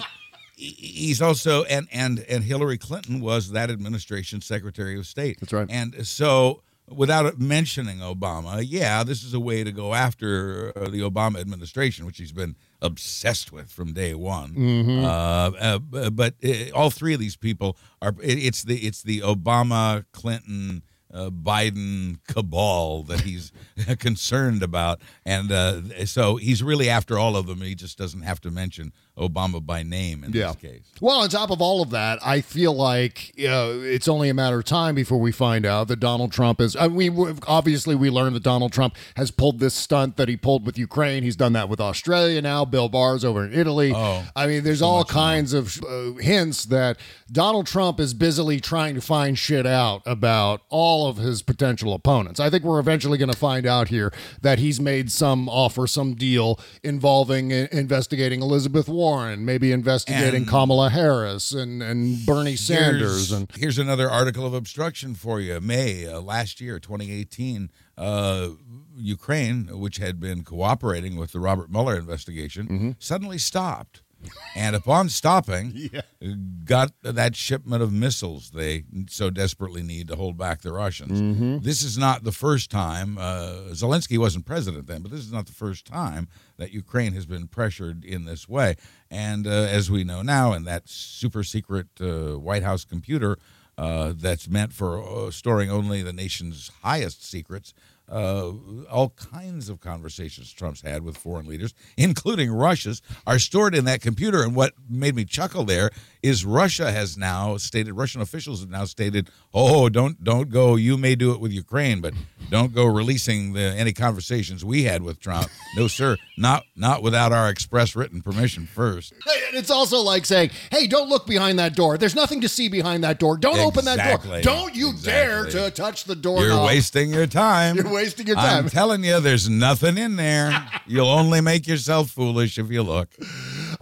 he, he's also and and and Hillary Clinton was that administration's Secretary of State. That's right. And so, without mentioning Obama, yeah, this is a way to go after uh, the Obama administration, which he's been obsessed with from day one. Mhm. Uh, uh, b- but uh, all three of these people are. It, it's the it's the Obama, Clinton, uh, Biden cabal that he's concerned about, and uh, so he's really after all of them. He just doesn't have to mention Obama by name in Yeah. this case. Well, on top of all of that, I feel like uh, it's only a matter of time before we find out that Donald Trump is. I mean, we obviously we learned that Donald Trump has pulled this stunt that he pulled with Ukraine. He's done that with Australia now. Bill Barr's over in Italy. Oh, I mean, there's all kinds of uh, hints that Donald Trump is busily trying to find shit out about all of his potential opponents. I think we're eventually going to find out here that he's made some offer, some deal involving uh, investigating Elizabeth Warren, maybe investigating And- Kamala Harris and, and Bernie Sanders. Here's, And here's another article of obstruction for you. May uh, last year, twenty eighteen, uh, Ukraine, which had been cooperating with the Robert Mueller investigation, Mm-hmm. suddenly stopped. And upon stopping, got that shipment of missiles they so desperately need to hold back the Russians. Mm-hmm. This is not the first time. Uh, Zelensky wasn't president then, but this is not the first time that Ukraine has been pressured in this way. And uh, as we know now, in that super secret uh, White House computer uh, that's meant for uh, storing only the nation's highest secrets, uh, all kinds of conversations Trump's had with foreign leaders, including Russia's, are stored in that computer. And what made me chuckle there is Russia has now stated, Russian officials have now stated, oh, don't don't go, you may do it with Ukraine, but don't go releasing the, any conversations we had with Trump. No, sir, not not without our express written permission first. And it's also like saying, hey, don't look behind that door. There's nothing to see behind that door. Don't open that Exactly. door. Don't you dare Exactly. to touch the door. You're wasting your time. You're wasting your time. I'm telling you, there's nothing in there. You'll only make yourself foolish if you look.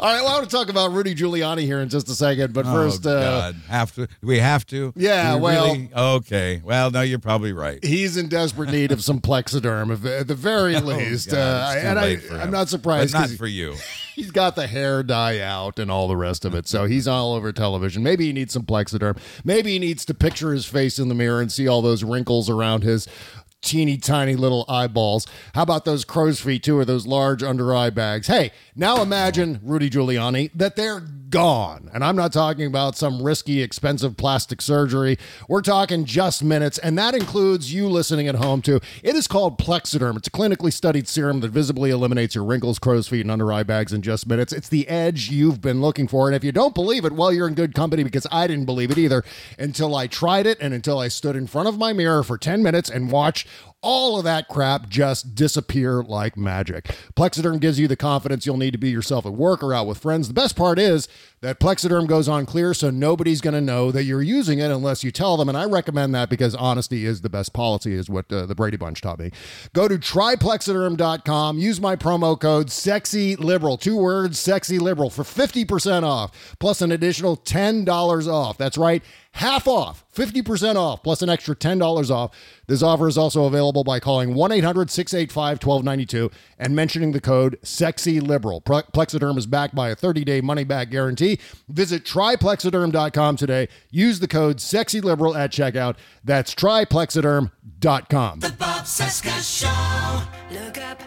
All right, well, I want to talk about Rudy Giuliani here in just a second, but Oh, first, uh, God. Have to? We have to? Yeah, We well- really? Okay. Well, no, you're probably right. he's in desperate need of some Plexiderm, if- at the very least. Oh, God, uh, it's too and I, late for I'm him. not surprised. But not 'cause for you. He's got the hair dye out and all the rest of it, so he's all over television. Maybe he needs some Plexiderm. Maybe he needs to picture his face in the mirror and see all those wrinkles around his teeny tiny little eyeballs. How about those crow's feet too, or those large under eye bags? Hey, now imagine, Rudy Giuliani, that they're gone. And I'm not talking about some risky, expensive plastic surgery. We're talking just minutes, and that includes you listening at home too. It is called Plexiderm. It's a clinically studied serum that visibly eliminates your wrinkles, crow's feet, and under eye bags in just minutes. It's the edge you've been looking for. And if you don't believe it, well, you're in good company, because I didn't believe it either until I tried it and until I stood in front of my mirror for ten minutes and watched all of that crap just disappear like magic. Plexiderm gives you the confidence you'll need to be yourself at work or out with friends. The best part is that Plexiderm goes on clear, so nobody's going to know that you're using it unless you tell them, and I recommend that because honesty is the best policy, is what uh, the Brady Bunch taught me. Go to try plexiderm dot com, use my promo code SEXYLIBERAL, two words, SEXYLIBERAL, for fifty percent off, plus an additional ten dollars off. That's right, half off, fifty percent off, plus an extra ten dollars off. This offer is also available by calling one eight hundred six eight five one two nine two and mentioning the code SEXYLIBERAL. Plexiderm is backed by a thirty-day money-back guarantee. Visit try plexiderm dot com today. Use the code SEXYLIBERAL at checkout. That's try plexiderm dot com. The Bob Cesca Show. Look up.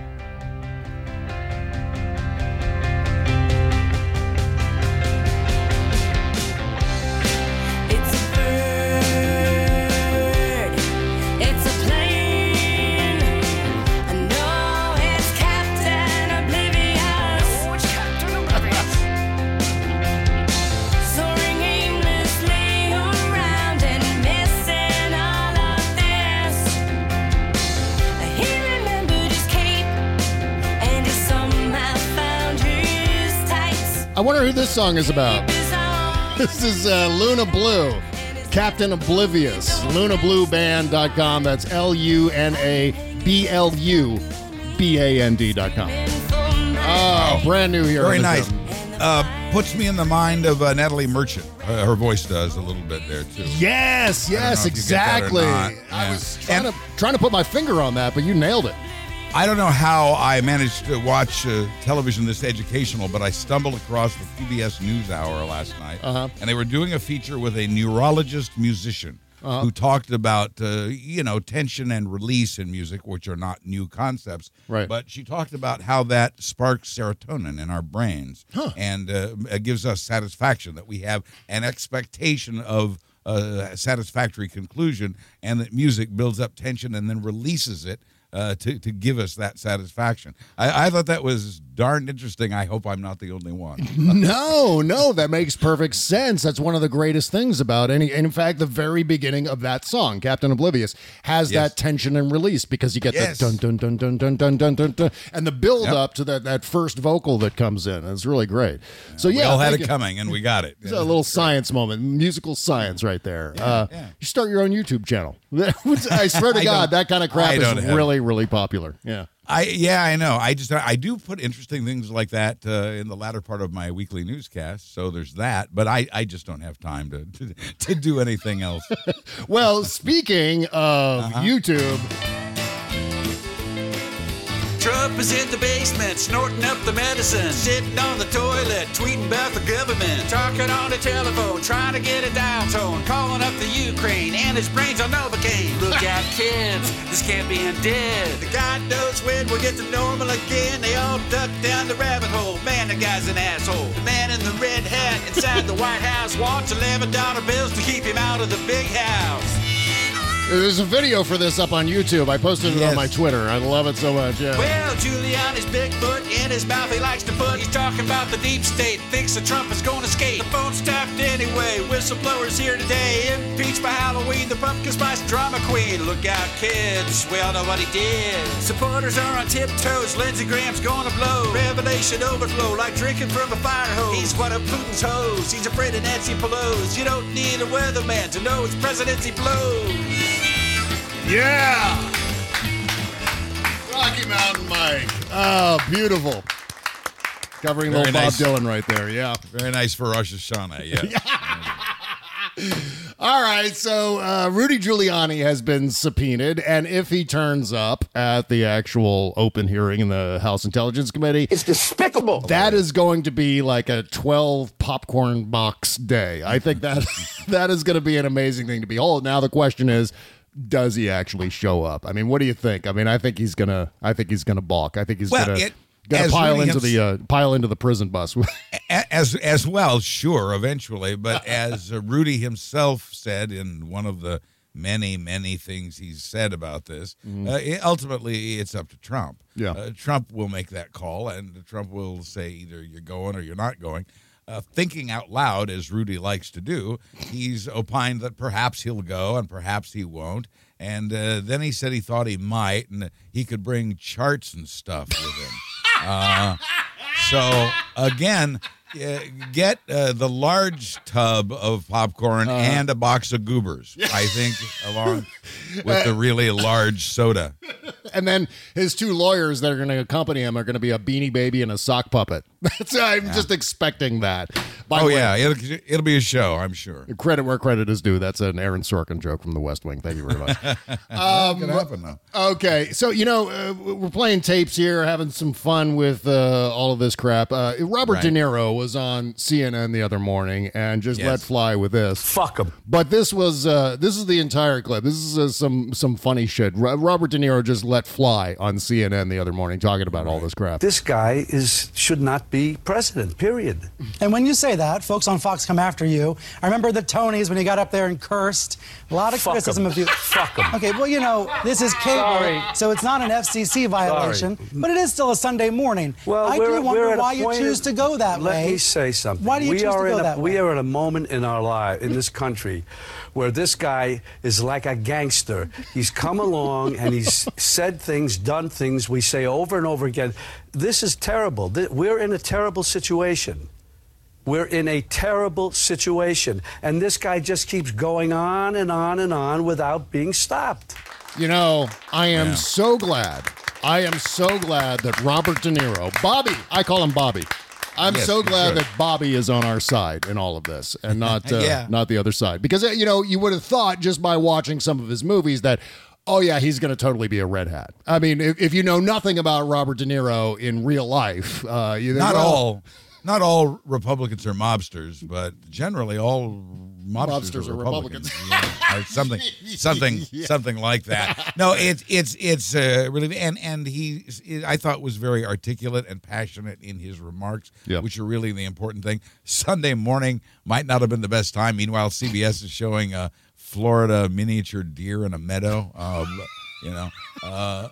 It's a bird. It's a plane. I know it's Captain Oblivious. Oh, it's Captain Oblivious. Soaring aimlessly around and missing all of this. He remembered his cape and he somehow found his tights. I wonder who this song is about. This is uh, Luna Blue, Captain Oblivious, luna blue band dot com. That's L U N A B L U B A N D dot com. Oh, brand new here. Very on the nice. show. Uh, puts me in the mind of uh, Natalie Merchant. Uh, her voice does a little bit there, too. Yes, I don't know yes, if you get that or exactly. not. I Yeah. was trying to, trying to put my finger on that, but you nailed it. I don't know how I managed to watch uh, television this educational, but I stumbled across the P B S NewsHour last night, Uh-huh. and they were doing a feature with a neurologist musician Uh-huh. who talked about, uh, you know, tension and release in music, which are not new concepts. Right. But she talked about how that sparks serotonin in our brains and uh, it gives us satisfaction, that we have an expectation of a satisfactory conclusion, and that music builds up tension and then releases it. Uh, to, to give us that satisfaction. I, I thought that was darn interesting. I hope I'm not the only one. No, no, that makes perfect sense. That's one of the greatest things about any. And in fact, the very beginning of that song, Captain Oblivious, has Yes. that tension and release, because you get Yes. the dun dun dun dun dun dun dun dun dun, and the build Yep. up to that that first vocal that comes in. It's really great. So We yeah, all had thank it you. coming, and we got it. It's a little science moment, musical science right there. uh, yeah. You start your own YouTube channel. I swear to I God, don't- that kind of crap I is don't have really, really popular. Yeah. I yeah, I know. I just I do put interesting things like that uh, in the latter part of my weekly newscast. So there's that, but I, I just don't have time to to, to do anything else. Well, speaking of Uh-huh. YouTube, Trump is in the basement, snorting up the medicine, sitting on the toilet, tweeting about the government, talking on the telephone, trying to get a dial tone, calling up the Ukraine, and his brains on Novocaine. Look out, kids, this can't be undead. God knows when we'll get to normal again. They all duck down the rabbit hole. Man, the guy's an asshole. The man in the red hat inside the White House wants eleven dollar bills to keep him out of the big house. there's a video for this up on YouTube. I posted it on Yes. my Twitter. I love it so much. Yeah. Well, Giuliani's Bigfoot in his mouth he likes to put. He's talking about the deep state, thinks that Trump is going to skate. The phone's tapped anyway, whistleblowers here today. Impeached by Halloween, the pumpkin spice drama queen. Look out, kids, we all know what he did. Supporters are on tiptoes, Lindsey Graham's gonna blow. Revelation overflow, like drinking from a fire hose. He's one of Putin's hoes, he's afraid of Nancy Pelosi. You don't need a weatherman to know his presidency blows. Yeah. Rocky Mountain Mike. Oh, beautiful. covering Very little nice. Bob Dylan right there. Yeah. Very nice for Rosh Hashanah, yeah. All right, so uh, Rudy Giuliani has been subpoenaed, and if he turns up at the actual open hearing in the House Intelligence Committee, it's despicable. That is going to be like a twelve popcorn box day. I think that that is going to be an amazing thing to behold. Now the question is, does he actually show up? I mean, what do you think? I mean, I think he's gonna. I think he's gonna balk. I think he's Well, gonna. it- Gonna as pile Rudy into the uh, pile into the prison bus. as as well, sure, eventually. But as uh, Rudy himself said in one of the many, many things he's said about this, Mhm. uh, it, ultimately it's up to Trump. Yeah. Uh, Trump will make that call, and Trump will say either you're going or you're not going. Uh, thinking out loud, as Rudy likes to do, he's opined that perhaps he'll go and perhaps he won't. And uh, then he said he thought he might, and he could bring charts and stuff with him. Uh, so, again, uh, get uh, the large tub of popcorn Uh-huh. and a box of goobers, I think, along with the really large soda. And then his two lawyers that are going to accompany him are going to be a Beanie Baby and a sock puppet. That's I'm Yeah. just expecting that. By Oh, the way, yeah, it'll, it'll be a show, I'm sure. credit where credit is due. That's an Aaron Sorkin joke from The West Wing. Thank you very much. um, could happen, though. Okay, so you know uh, we're playing tapes here, having some fun with uh, all of this crap. Uh, Robert Right. De Niro was on C N N the other morning and just Yes. let fly with this. Fuck him. But this was uh, this is the entire clip. This is uh, some some funny shit. Ro- Robert De Niro just let fly on C N N the other morning talking about all this crap. This guy is should not be president, period. And when you say that, folks on Fox come after you. I remember the Tonys when you got up there and cursed. A lot of Fuck criticism 'em. of you. Fuck 'em. Okay, well, you know, this is cable, Sorry. so it's not an F C C violation, but it is still a Sunday morning. Well, I we're, do we're wonder at a why you point choose in- to go that let way. me say something. Why do you we choose to are go in a, that way? We are at a moment in our life, in this country, where this guy is like a gangster. He's come along and he's said things, done things we say over and over again. This is terrible. Th- We're in a terrible situation. We're in a terrible situation. And this guy just keeps going on and on and on without being stopped. You know, I am Yeah. so glad. I am so glad that Robert De Niro, Bobby, I call him Bobby. I'm Yes, so you glad should. that Bobby is on our side in all of this and not uh, Yeah. not the other side. Because uh, you know, you would have thought just by watching some of his movies that oh yeah, he's going to totally be a red hat. I mean, if, if you know nothing about Robert De Niro in real life, uh, you Not well, all, not all Republicans are mobsters, but generally all mobsters, Mobsters are are Republicans. Republicans. Yeah, or something, something, Yeah. something like that. No, it's it's it's uh, really, and and he, I thought was very articulate and passionate in his remarks, Yeah. which are really the important thing. Sunday morning might not have been the best time. Meanwhile, C B S is showing a Florida miniature deer in a meadow. Um, you know. Uh,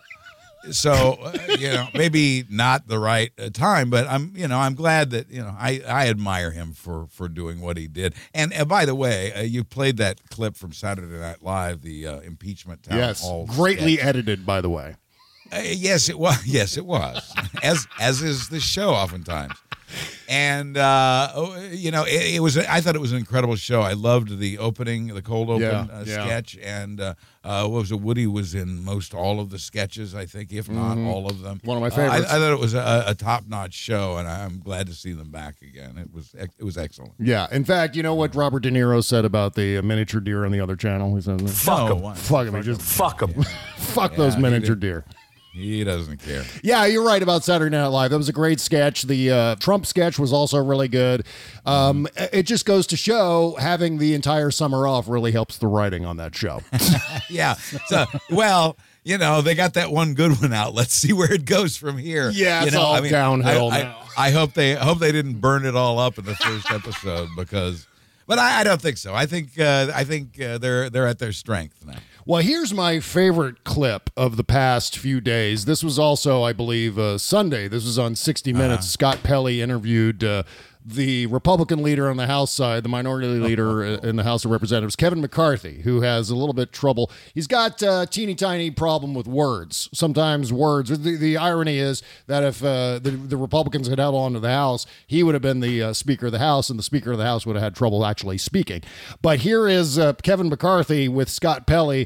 So uh, you know, maybe not the right uh, time, but I'm you know I'm glad that you know I, I admire him for, for doing what he did. And uh, by the way, uh, you played that clip from Saturday Night Live, the uh, impeachment town yes, hall. greatly sketch. edited, by the way. Uh, yes, it was. Yes, it was. as as is the show oftentimes. And uh, oh, you know, it, it was. I thought it was an incredible show. I loved the opening, the cold open Yeah, uh, yeah. sketch, and uh, uh, what was it? Woody was in most all of the sketches, I think, if not Mhm. all of them. One of my Uh, I- favorites. I, thought it was a, a top notch show, and I'm glad to see them back again. It was ex- it was excellent. Yeah. In fact, you know what Robert De Niro said about the uh, miniature deer on the other channel? He said, Fuck no, 'em. Fuck him. He just Fuck him. fuck Yeah, those he miniature did. deer. He doesn't care. Yeah, you're right about Saturday Night Live. That was a great sketch. The uh, Trump sketch was also really good. Um, It just goes to show having the entire summer off really helps the writing on that show. Yeah. So well. You know, they got that one good one out. Let's see where it goes from here. Yeah, you it's know, all I mean, downhill I, I, now. I hope they I hope they didn't burn it all up in the first episode because, but I, I don't think so. I think uh, I think uh, they're they're at their strength now. Well, here's my favorite clip of the past few days. This was also, I believe, uh, Sunday. This was on sixty minutes. Scott Pelley interviewed uh, the Republican leader on the House side, the minority leader in the House of Representatives, Kevin McCarthy, who has a little bit trouble. He's got a teeny tiny problem with words. Sometimes words. The, the irony is that if uh, the, the Republicans had held on to the House, he would have been the uh, Speaker of the House, and the Speaker of the House would have had trouble actually speaking. But here is uh, Kevin McCarthy with Scott Pelley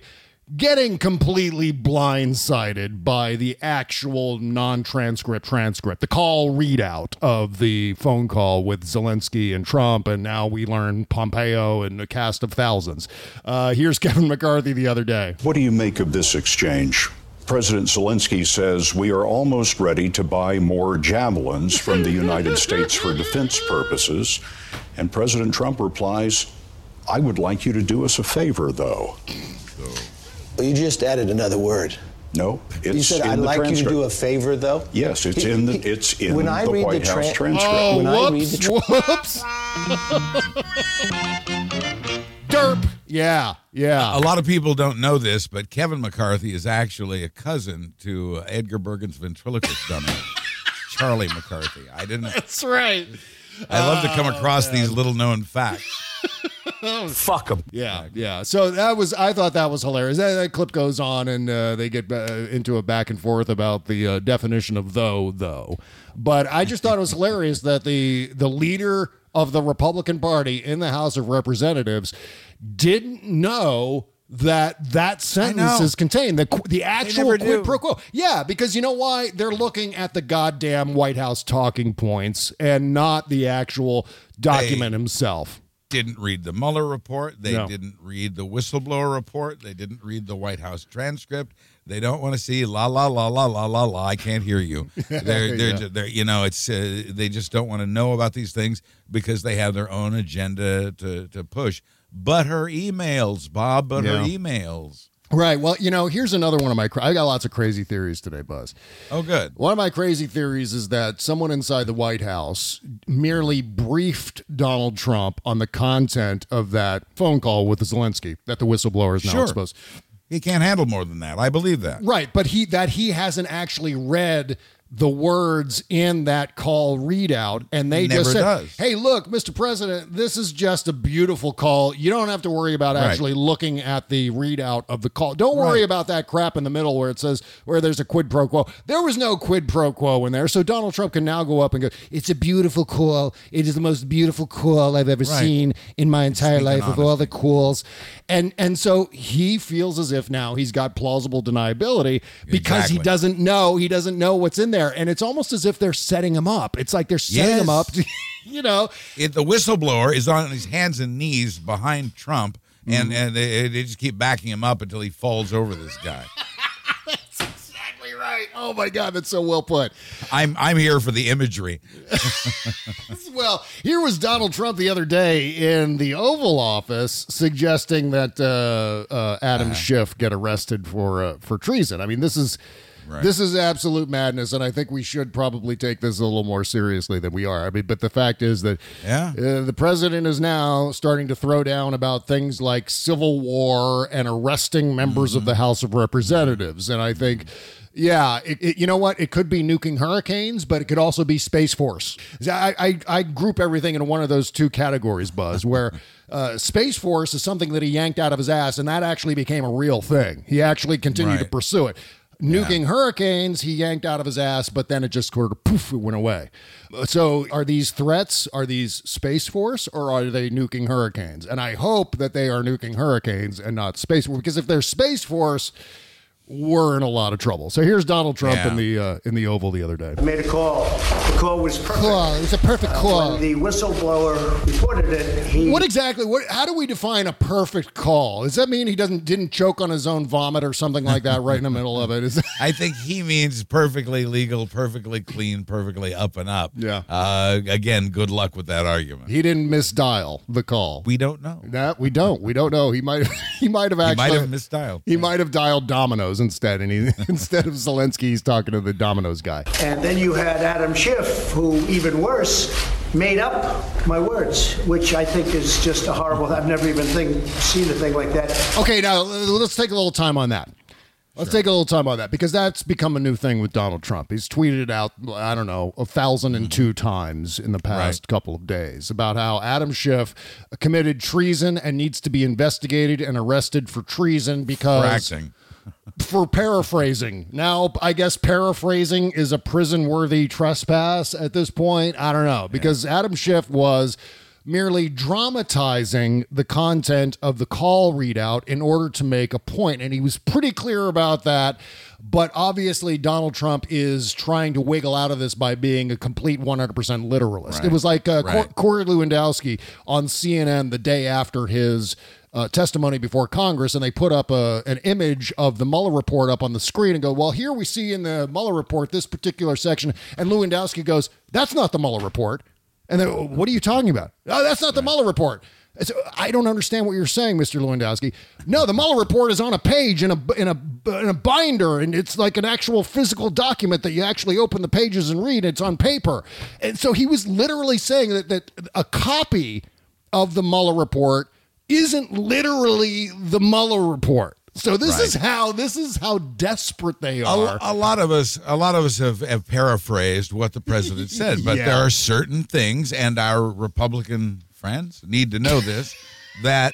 getting completely blindsided by the actual non-transcript transcript, the call readout of the phone call with Zelensky and Trump, and now we learn Pompeo and a cast of thousands. Uh, here's Kevin McCarthy the other day. What do you make of this exchange? President Zelensky says we are almost ready to buy more javelins from the United States for defense purposes. And President Trump replies, I would like you to do us a favor, though. Well, you just added another word. No, it's you said, in I'd the like transcript. you to do a favor, though? Yes, it's He- in the he- it's in when I the read White the House tran- transcript. Oh, When I read whoops, the whoops. Derp. Yeah, yeah. A lot of people don't know this, but Kevin McCarthy is actually a cousin to uh, Edgar Bergen's ventriloquist dummy, Charlie McCarthy. I didn't. That's right. I love to come Oh, across man. these little known facts. Fuck them. Yeah, yeah. So that was, I thought that was hilarious. That, that clip goes on, and uh, they get uh, into a back and forth about the uh, definition of though, though. But I just thought it was hilarious that the the leader of the Republican Party in the House of Representatives didn't know that that sentence know. is contained, the the actual never quid do. pro quo. Yeah, because you know why? They're looking at the goddamn White House talking points and not the actual document himself. Didn't read the Mueller report. They No. didn't read the whistleblower report. They didn't read the White House transcript. They don't want to see la la la la la la la. I can't hear you. They're they're, Yeah. ju- they're you know it's uh, they just don't want to know about these things because they have their own agenda to to push. But her emails, Bob. But her Yeah. emails. Right. Well, you know, here's another one of my. Cra- I got lots of crazy theories today, Buzz. Oh, good. One of my crazy theories is that someone inside the White House merely briefed Donald Trump on the content of that phone call with Zelensky that the whistleblower is now Sure. exposed. He can't handle more than that. I believe that. Right, but he that he hasn't actually read the words in that call readout, and they Never just said, does. hey, look, Mister President, this is just a beautiful call. You don't have to worry about Right. actually looking at the readout of the call. Don't worry Right. about that crap in the middle where it says where there's a quid pro quo. There was no quid pro quo in there, so Donald Trump can now go up and go, it's a beautiful call. It is the most beautiful call I've ever Right. seen in my entire Speaking life of all honesty. the calls. And and so he feels as if now he's got plausible deniability because he Exactly. doesn't know, he doesn't know what's in there. And it's almost as if they're setting him up. It's like they're setting Yes. him up to, you know. It, the whistleblower is on his hands and knees behind Trump, and, Mm. and they, they just keep backing him up until he falls over this guy. That's exactly right. Oh my God, that's so well put. I'm I'm here for the imagery. Well, here was Donald Trump the other day in the Oval Office suggesting that uh, uh, Adam Schiff get arrested for uh, for treason. I mean, this is Right. this is absolute madness, and I think we should probably take this a little more seriously than we are. I mean, but the fact is that Yeah. uh, the president is now starting to throw down about things like civil war and arresting members of the House of Representatives, and I think. Yeah, it, it, you know what? It could be nuking hurricanes, but it could also be Space Force. I, I, I group everything into one of those two categories, Buzz, where uh, Space Force is something that he yanked out of his ass, and that actually became a real thing. He actually continued to Right. pursue it. Nuking hurricanes, he yanked out of his ass, but then it just sort of poof, it went away. So are these threats, are these Space Force, or are they nuking hurricanes? And I hope that they are nuking hurricanes and not Space Force, because if they're Space Force, we're in a lot of trouble. So here's Donald Trump Yeah. in the uh, in the Oval the other day. I made a call. The call was perfect. Call. It's a perfect Uh, call. when the whistleblower reported it, he What exactly? What? How do we define a perfect call? Does that mean he doesn't didn't choke on his own vomit or something like that right in the middle of it? Is I think he means perfectly legal, perfectly clean, perfectly up and up. Yeah. Uh, again, good luck with that argument. he didn't misdial the call? We don't know. That we don't. We don't know. He might. He might have He actually. might have misdialed. He might have dialed Domino's instead, and he instead of Zelensky, he's talking to the Domino's guy. and then you had Adam Schiff, who even worse made up my words, which I think is just a horrible. I've never even think, seen a thing like that. Okay, now let's take a little time on that. Let's take a little time on that because that's become a new thing with Donald Trump. He's tweeted it out, I don't know, a thousand and two times in the past Right. couple of days about how Adam Schiff committed treason and needs to be investigated and arrested for treason because Fracking. for paraphrasing. Now, I guess paraphrasing is a prison-worthy trespass at this point. I don't know because Adam Schiff was merely dramatizing the content of the call readout in order to make a point. And he was pretty clear about that. But obviously, Donald Trump is trying to wiggle out of this by being a complete one hundred percent literalist. Right. It was like uh, Right. Corey Lewandowski on C N N the day after his uh, testimony before Congress, and they put up a, an image of the Mueller report up on the screen and go, well, here we see in the Mueller report this particular section. And Lewandowski goes, that's not the Mueller report. And then, what are you talking about? Oh, that's not the Mueller report. So, I don't understand what you're saying, Mister Lewandowski. No, the Mueller report is on a page in a in a in a binder, and it's like an actual physical document that you actually open the pages and read. It's on paper, and so he was literally saying that that a copy of the Mueller report isn't literally the Mueller report. So this Right. is how this is how desperate they A, are. a lot of us, a lot of us have, have paraphrased what the president said, but Yeah. there are certain things, and our Republican friends need to know this, that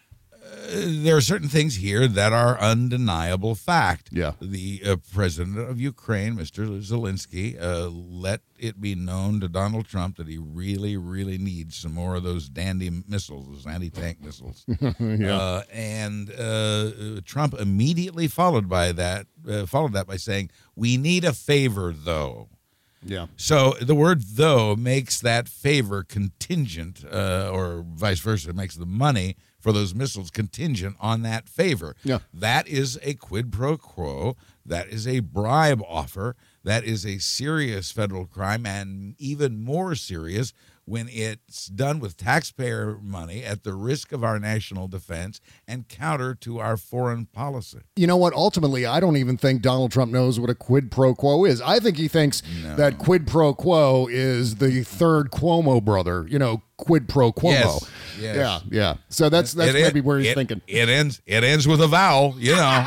uh, there are certain things here that are undeniable fact. Yeah. The uh, president of Ukraine, Mister Zelensky, uh, let it be known to Donald Trump that he really, really needs some more of those dandy missiles, those anti-tank missiles. Yeah. Uh, and uh, Trump immediately followed by that, uh, followed that by saying, "We need a favor, though." Yeah. So the word "though" makes that favor contingent, uh, or vice versa. It makes the money for those missiles contingent on that favor. Yeah. That is a quid pro quo. That is a bribe offer. That is a serious federal crime, and even more serious when it's done with taxpayer money at the risk of our national defense and counter to our foreign policy. You know what? Ultimately, I don't even think Donald Trump knows what a quid pro quo is. I think he thinks No. that quid pro quo is the third Cuomo brother, you know, quid pro Cuomo. Yes, yes. Yeah, yeah. So that's that's It- maybe where he's it- thinking. It ends. It ends with a vowel. You know.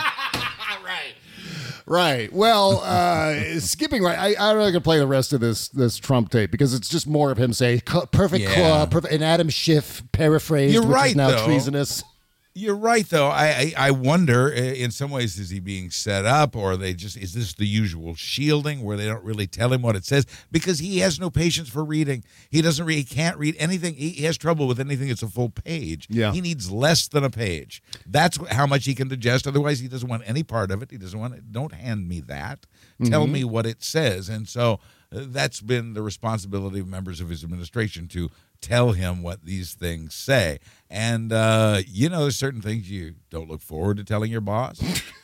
Right. Well, uh, skipping right. I, I'm not going to play the rest of this this Trump tape because it's just more of him saying "Co- perfect, Yeah. uh, perfect, an Adam Schiff paraphrased, You're which right, is now though. treasonous. You're right, though. I, I I wonder, uh, in some ways, is he being set up, or are they just is this the usual shielding where they don't really tell him what it says because he has no patience for reading. He doesn't read. He can't read anything. He, he has trouble with anything that's a full page. Yeah. He needs less than a page. That's how much he can digest. Otherwise, he doesn't want any part of it. He doesn't want it. Don't hand me that. Tell Mhm. me what it says. And so uh, that's been the responsibility of members of his administration to tell him what these things say. And, uh, you know, there's certain things you don't look forward to telling your boss.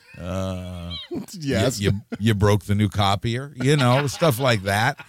Uh, Yes. You, you, you broke the new copier, you know, stuff like that.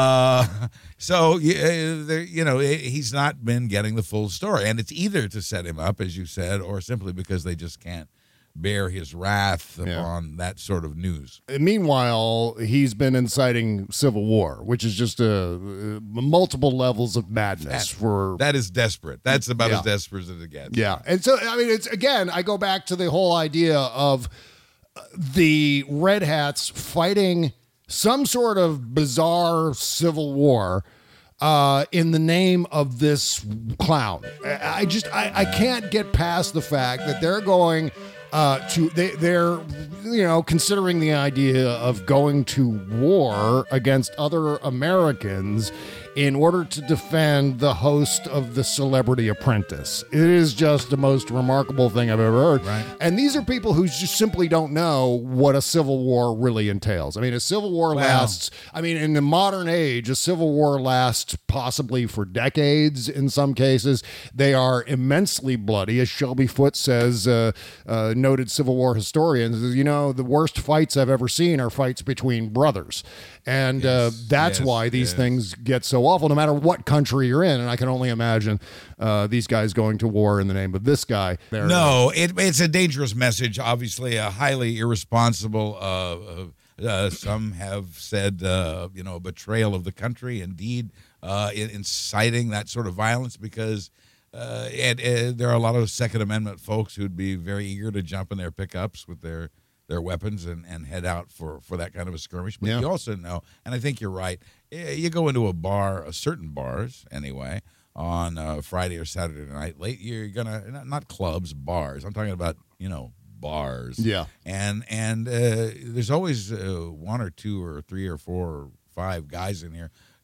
Uh, so, you, uh, there, you know, he's not been getting the full story. And it's either to set him up, as you said, or simply because they just can't bear his wrath Yeah. upon that sort of news. And meanwhile, he's been inciting civil war, which is just uh, uh, multiple levels of madness That- for That is desperate. That's about Yeah. as desperate as it gets. Yeah. And so, I mean, it's again, I go back to the whole idea of uh, the Red Hats fighting some sort of bizarre civil war uh, in the name of this clown. I I just, I, I can't get past the fact that they're going uh, to, they, they're, you know, considering the idea of going to war against other Americans in order to defend the host of The Celebrity Apprentice. It is just the most remarkable thing I've ever heard. Right. And these are people who just simply don't know what a civil war really entails. I mean, a civil war Wow. lasts, I mean, in the modern age, a civil war lasts possibly for decades in some cases. They are immensely bloody, as Shelby Foote says, uh, uh, noted Civil War historian. Says, you know, the worst fights I've ever seen are fights between brothers. And uh, that's yes, why these yes. things get so awful, no matter what country you're in. And I can only imagine uh, these guys going to war in the name of this guy. They're, No, it, it's a dangerous message. Obviously, a highly irresponsible. Uh, uh, uh, some have said, uh, you know, a betrayal of the country. Indeed, uh, in- inciting that sort of violence because. Uh, and, and there are a lot of Second Amendment folks who'd be very eager to jump in their pickups with their their weapons and, and head out for, for that kind of a skirmish. But Yeah. you also know, and I think you're right, eh, you go into a bar, uh, certain bars anyway, on uh, Friday or Saturday night late, you're going to, not, not clubs, bars. I'm talking about, you know, bars. Yeah. And, and uh, there's always uh, one or two or three or four or five guys in here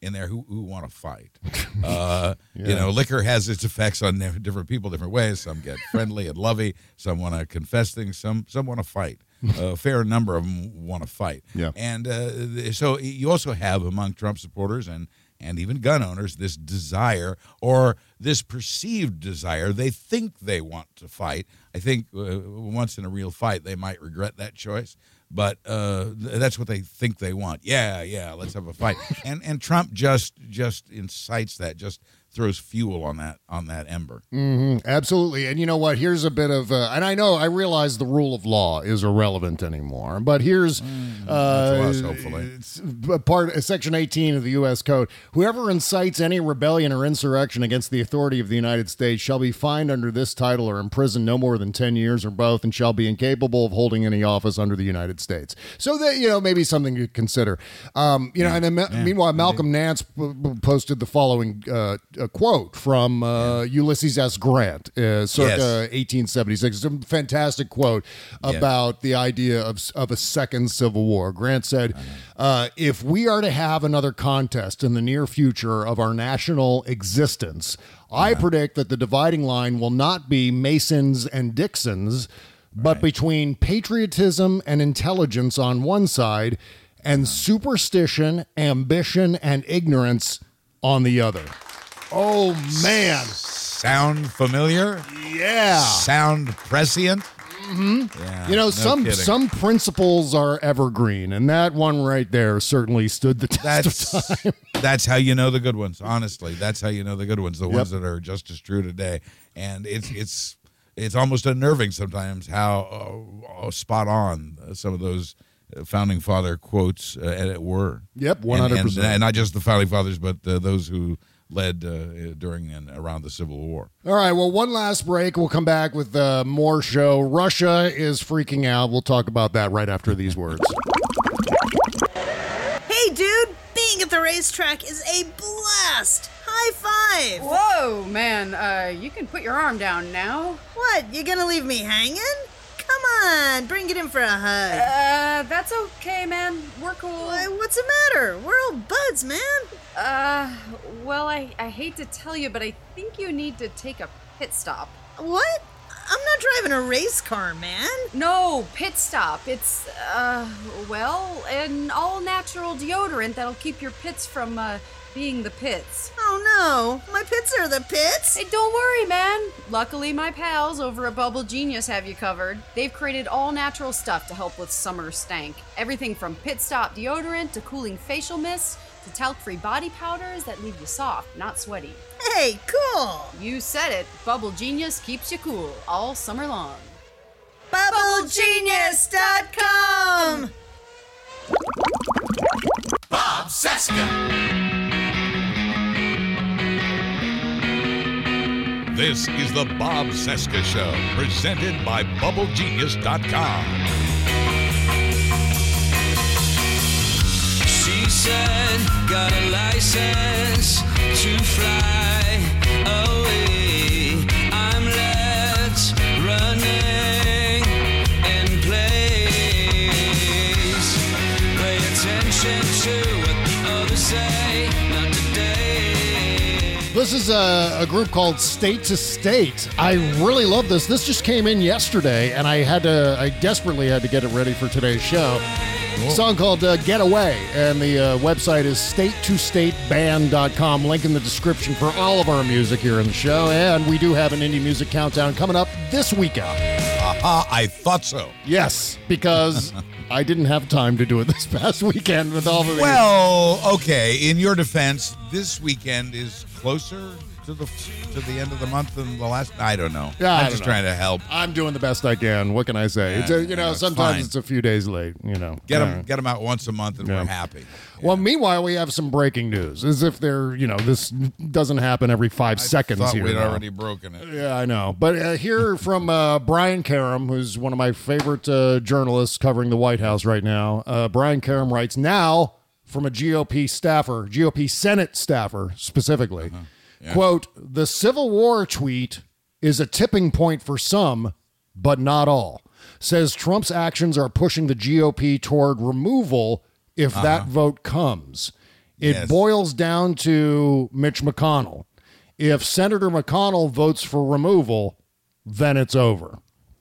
in there who, who want to fight. Uh, Yeah. You know, liquor has its effects on different people different ways. Some get friendly and lovey. Some want to confess things. Some some want to fight. A fair number of them want to fight. Yeah. And uh, so you also have among Trump supporters and and even gun owners this desire or this perceived desire. They think they want to fight. I think uh, once in a real fight, they might regret that choice. But uh, th- that's what they think they want. Yeah, yeah, let's have a fight. and and Trump just just incites that, just throws fuel on that on that ember. hmm absolutely. And you know what? Here's a bit of, uh, and I know, I realize the rule of law is irrelevant anymore, but here's uh, to us, hopefully. it's a part of Section eighteen of the U S Code. Whoever incites any rebellion or insurrection against the authority of the United States shall be fined under this title or imprisoned no more than ten years or both, and shall be incapable of holding any office under the United States. So that, you know, maybe something to consider. Um, you know, and then, Yeah, meanwhile, Malcolm Nance p- p- posted the following uh, a quote from uh, Ulysses S. Grant, uh, circa Yes. eighteen seventy-six. It's a fantastic quote Yeah. about the idea of, of a second civil war. Grant said, uh, if we are to have another contest in the near future of our national existence, I predict that the dividing line will not be Masons and Dixons, but between patriotism and intelligence on one side and superstition, ambition, and ignorance on the other. Oh, man. Sound familiar? Yeah. Sound prescient? hmm Yeah, You know, no some kidding. some principles are evergreen, and that one right there certainly stood the test That's of time. that's how you know the good ones. Honestly, that's how you know the good ones. The Yep. ones that are just as true today. And it's it's it's almost unnerving sometimes how uh, spot on some of those founding father quotes uh, were. Yep, one hundred And- percent. And, and not just the founding fathers, but uh, those who led uh, during and around the Civil War. All right, well, one last break. We'll come back with uh, more show. Russia is freaking out. We'll talk about that right after these words. Hey, dude, being at the racetrack is a blast. High five. Whoa, man, uh, you can put your arm down now. What, you gonna leave me hanging? Come on, bring it in for a hug. Uh, that's okay, man. We're cool. Why, what's the matter? We're old buds, man. Uh, well, I, I hate to tell you, but I think you need to take a pit stop. What? I'm not driving a race car, man. No, pit stop. It's, uh, well, an all-natural deodorant that'll keep your pits from, uh, being the pits. Oh no, my pits are the pits. Hey, don't worry, man. Luckily, my pals over at Bubble Genius have you covered. They've created all-natural stuff to help with summer stank. Everything from pit stop deodorant to cooling facial mists to talc-free body powders that leave you soft, not sweaty. Hey, cool. You said it. Bubble Genius keeps you cool all summer long. bubble genius dot com. Bob Cesca. This is the Bob Cesca Show, presented by bubble genius dot com. She said, got a license to fly away. I'm left running in place. Pay attention to what the others say, not today. This is a, a group called State to State. I really love this. This just came in yesterday, and I had to, I desperately had to get it ready for today's show. A song called uh, Get Away, and the uh, website is state to state band dot com. Link in the description for all of our music here in the show, and we do have an indie music countdown coming up this weekend. Aha, I thought so. Yes, because I didn't have time to do it this past weekend with all of the... Well, okay, in your defense, this weekend is closer to the to the end of the month than the last. I don't know. Yeah, I I'm don't just know. trying to help. I'm doing the best I can. What can I say? It's a, you know, Yeah, it's sometimes fine. it's a few days late, you know. Get them, Yeah. get them out once a month, and Yeah. we're happy. Well, meanwhile, we have some breaking news. As if they're, you know, this doesn't happen every five seconds Thought here. we'd now. already broken it. Yeah, I know. But uh, here from uh, Brian Karam, who's one of my favorite uh, journalists covering the White House right now. Uh, Brian Karam writes, now from a G O P staffer, G O P Senate staffer specifically, Uh-huh. Yeah. quote, the Civil War tweet is a tipping point for some, but not all. Says Trump's actions are pushing the G O P toward removal if that Uh-huh. vote comes. It Yes. boils down to Mitch McConnell. If Senator McConnell votes for removal, then it's over.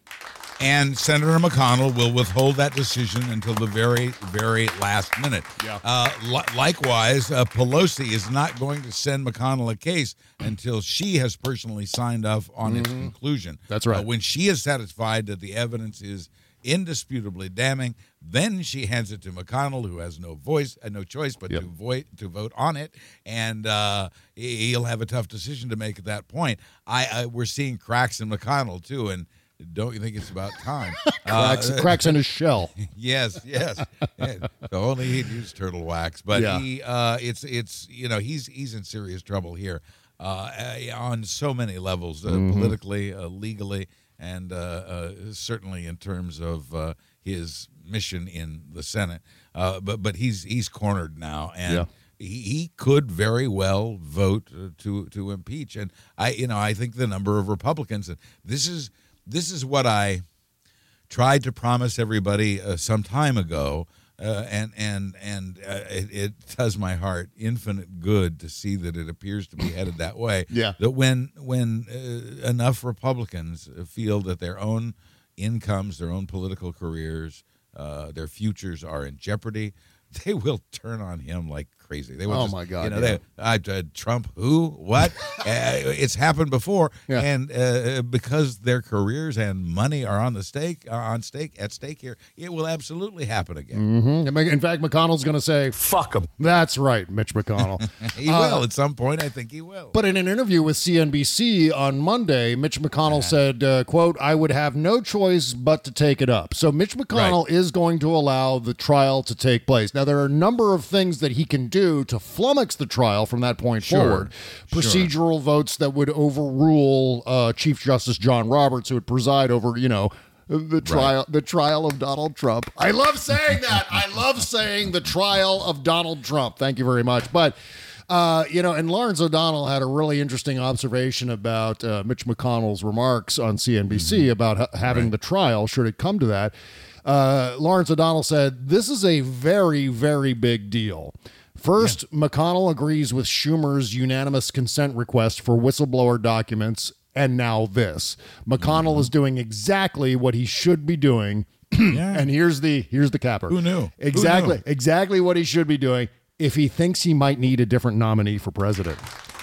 And Senator McConnell will withhold that decision until the very, very last minute. Yeah. Uh, li- likewise, uh, Pelosi is not going to send McConnell a case until she has personally signed off on its conclusion. That's right. Uh, when she is satisfied that the evidence is indisputably damning, then she hands it to McConnell, who has no voice, uh, no choice but Yep. to vote to vote on it, and uh, he- he'll have a tough decision to make at that point. I, I we're seeing cracks in McConnell too, and don't you think it's about time? Cracks, Uh, cracks in his shell. yes, yes. Yeah, so only he'd use turtle wax, but Yeah. he, uh, it's, it's, you know, he's he's in serious trouble here uh, on so many levels, uh, Mhm. politically, uh, legally, and uh, uh, certainly in terms of uh, his mission in the Senate. Uh, but but he's he's cornered now, and. Yeah. He, he could very well vote uh, to to impeach, and I you know I think the number of Republicans, and this is this is what I tried to promise everybody uh, some time ago, uh, and and and uh, it, it does my heart infinite good to see that it appears to be headed that way. Yeah. That when when uh, enough Republicans feel that their own incomes, their own political careers, uh, their futures are in jeopardy, they will turn on him like crazy. They will Oh, just, my God, You know, yeah. they, uh, uh, Trump, who, what? uh, it's happened before, Yeah. and uh, because their careers and money are on the stake, uh, on stake at stake here, it will absolutely happen again. Mm-hmm. In fact, McConnell's going to say, "Fuck him." That's right, Mitch McConnell. He Uh, will at some point. I think he will. But in an interview with C N B C on Monday, Mitch McConnell said, uh, quote, "I would have no choice but to take it up." So Mitch McConnell is going to allow the trial to take place. Now, there are a number of things that he can do to flummox the trial from that point Sure. forward. Procedural votes that would overrule uh, Chief Justice John Roberts, who would preside over, you know, the trial the trial of Donald Trump. I love saying that. I love saying the trial of Donald Trump. Thank you very much. But Uh, you know, and Lawrence O'Donnell had a really interesting observation about uh, Mitch McConnell's remarks on C N B C Mm-hmm. about ha- having the trial, should it come to that. Uh, Lawrence O'Donnell said, "This is a very, very big deal. First, McConnell agrees with Schumer's unanimous consent request for whistleblower documents, and now this. McConnell is doing exactly what he should be doing." And here's the here's the capper. Who knew? Who Exactly, knew? exactly what he should be doing if he thinks he might need a different nominee for president.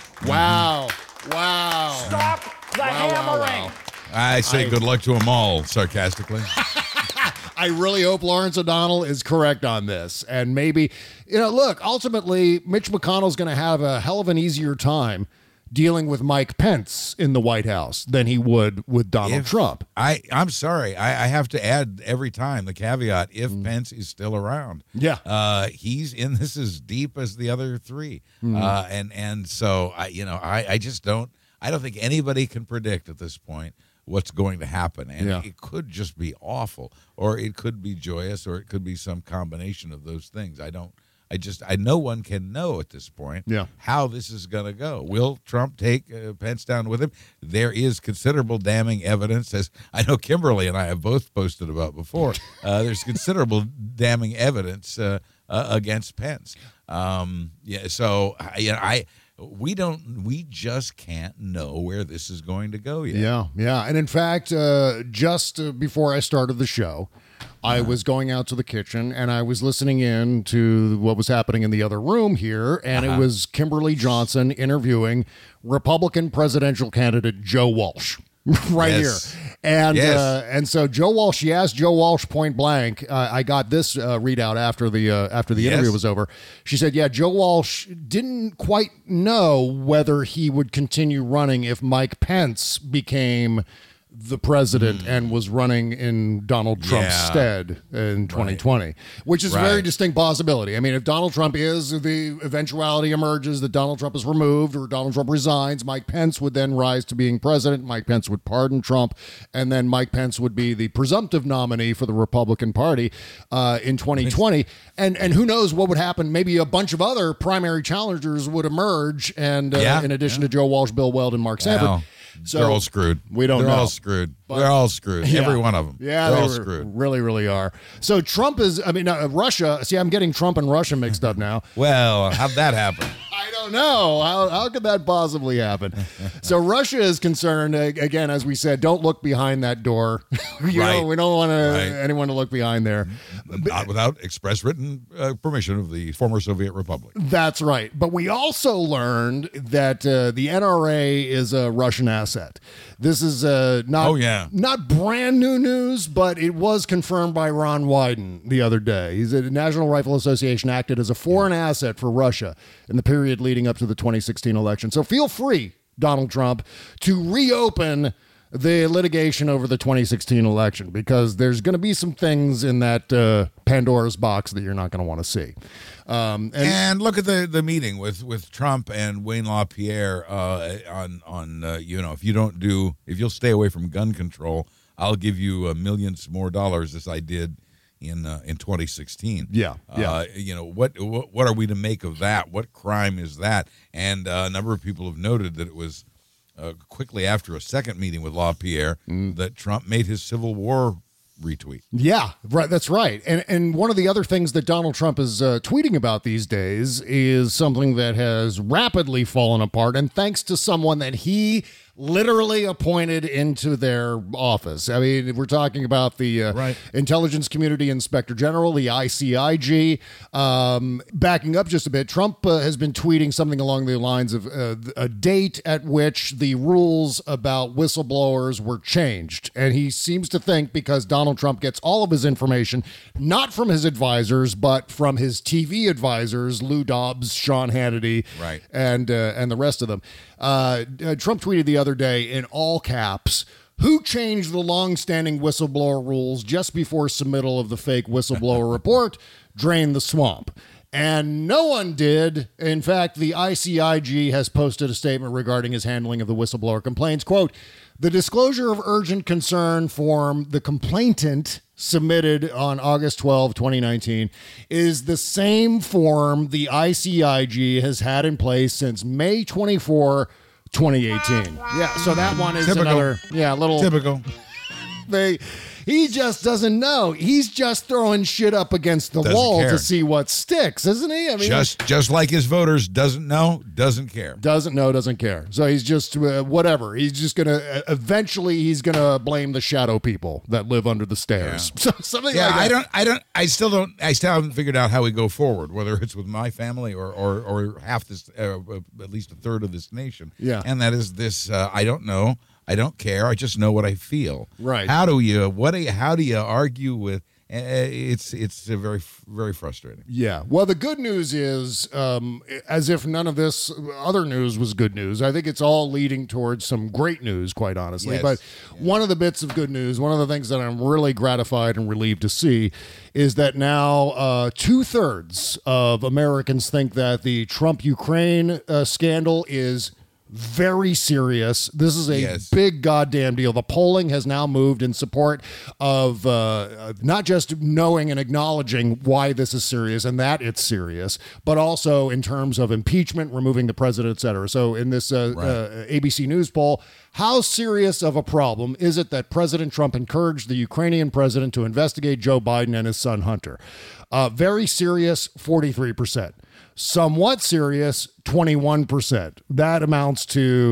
Wow. Wow. Stop the Wow, wow, hammering. wow. I say I- good luck to them all, sarcastically. I really hope Lawrence O'Donnell is correct on this. And maybe, you know, look, ultimately, Mitch McConnell's going to have a hell of an easier time dealing with Mike Pence in the White House than he would with Donald If- Trump. I, I'm sorry. I, I have to add every time the caveat, if Pence is still around. Yeah. Uh, he's in this as deep as the other three. Mm. Uh, and, and so, I, you know, I, I just don't, I don't think anybody can predict at this point what's going to happen. And Yeah. it could just be awful, or it could be joyous, or it could be some combination of those things. I don't, I just, I, no one can know at this point Yeah. how this is going to go. Will Trump take uh, Pence down with him? There is considerable damning evidence, as I know Kimberly and I have both posted about before. Uh, there's considerable damning evidence uh, uh, against Pence. Um, yeah, so I- you know, I we don't, we just can't know where this is going to go yet. Yeah, yeah. And in fact, uh, just uh, before I started the show, I was going out to the kitchen and I was listening in to what was happening in the other room here, and Uh-huh. it was Kimberly Johnson interviewing Republican presidential candidate Joe Walsh. Right Yes. here. And Yes. uh, and so Joe Walsh, she asked Joe Walsh point blank. Uh, I got this uh, readout after the uh, after the Yes. interview was over. She said, "Yeah, Joe Walsh didn't quite know whether he would continue running if Mike Pence became the president and was running in Donald Trump's Yeah. stead in twenty twenty, which is a very Right. distinct possibility. I mean, if Donald Trump is, the eventuality emerges that Donald Trump is removed or Donald Trump resigns, Mike Pence would then rise to being president. Mike Pence would pardon Trump, and then Mike Pence would be the presumptive nominee for the Republican Party uh, in twenty twenty. And and who knows what would happen? Maybe a bunch of other primary challengers would emerge, and uh, Yeah, in addition to Joe Walsh, Bill Weld, and Mark Sanford. Wow. So They're all screwed. We don't They're know. all screwed. But- They're all screwed. Yeah. Every one of them. Yeah, They're they all were- screwed. really, really are. So Trump is, I mean, uh, Russia, see, I'm getting Trump and Russia mixed up now. Well, how'd that happen? I don't know. How, how could that possibly happen? So Russia is concerned, uh, again, as we said, don't look behind that door. you Right. know, we don't want to Right. anyone to look behind there. Not without express written uh, permission of the former Soviet Republic. That's right. But we also learned that uh, the N R A is a Russian asset. This is uh, not, Oh, yeah. not brand new news, but it was confirmed by Ron Wyden the other day. He's the National Rifle Association acted as a foreign asset for Russia in the period leading up to the twenty sixteen election. So feel free, Donald Trump, to reopen the litigation over the twenty sixteen election, because there's going to be some things in that uh, Pandora's box that you're not going to want to see. Um, and, And look at the, the meeting with, with Trump and Wayne LaPierre uh, on on uh, you know, if you don't do if you'll stay away from gun control, I'll give you uh, millions more dollars, as I did in uh, in twenty sixteen. Yeah, yeah. Uh, you know, what, what what are we to make of that? What crime is that? And uh, a number of people have noted that it was uh, quickly after a second meeting with LaPierre Mm. that Trump made his Civil War retweet. Yeah, right. That's right. And and one of the other things that Donald Trump is uh, tweeting about these days is something that has rapidly fallen apart, and thanks to someone that he literally appointed into their office. I mean, we're talking about the uh, Right. Intelligence Community Inspector General, the I C I G. Um, backing up just a bit, Trump uh, has been tweeting something along the lines of uh, a date at which the rules about whistleblowers were changed. And he seems to think, because Donald Trump gets all of his information not from his advisors, but from his T V advisors, Lou Dobbs, Sean Hannity, Right. and uh, and the rest of them. Uh, uh, Trump tweeted the other day in all caps, "Who changed the long-standing whistleblower rules just before submittal of the fake whistleblower report? Drain the swamp." And no one did. In fact, the I C I G has posted a statement regarding his handling of the whistleblower complaints. Quote, "The disclosure of urgent concern form the complainant submitted on August twelfth, twenty nineteen, is the same form the I C I G has had in place since May twenty-fourth, twenty eighteen. Yeah, so that one is Typical. another, yeah, little. Typical. They, he just doesn't know. He's just throwing shit up against the Doesn't wall care. to see what sticks, isn't he? I mean, Just just like his voters, doesn't know, doesn't care. doesn't know, doesn't care. So he's just uh, whatever. He's just gonna uh, eventually he's gonna blame the shadow people that live under the stairs. So something Yeah, like that. I don't, I don't, I still don't, I still haven't figured out how we go forward, whether it's with my family or or, or half this, uh, at least a third of this nation. Yeah. and that is this. Uh, I don't know. I don't care. I just know what I feel. Right. How do you? What? Do you, how do you argue with? Uh, it's it's uh, very very frustrating. Yeah. Well, the good news is, um, as if none of this other news was good news, I think it's all leading towards some great news, quite honestly. Yes. But one of the bits of good news, one of the things that I'm really gratified and relieved to see, is that now uh, two thirds of Americans think that the Trump Ukraine uh, scandal is very serious. This is a Yes. big goddamn deal. The polling has now moved in support of uh, not just knowing and acknowledging why this is serious and that it's serious, but also in terms of impeachment, removing the president, et cetera. So in this uh, Right. uh, A B C News poll, how serious of a problem is it that President Trump encouraged the Ukrainian president to investigate Joe Biden and his son Hunter? Uh, very serious, forty-three percent. Somewhat serious, twenty-one percent. That amounts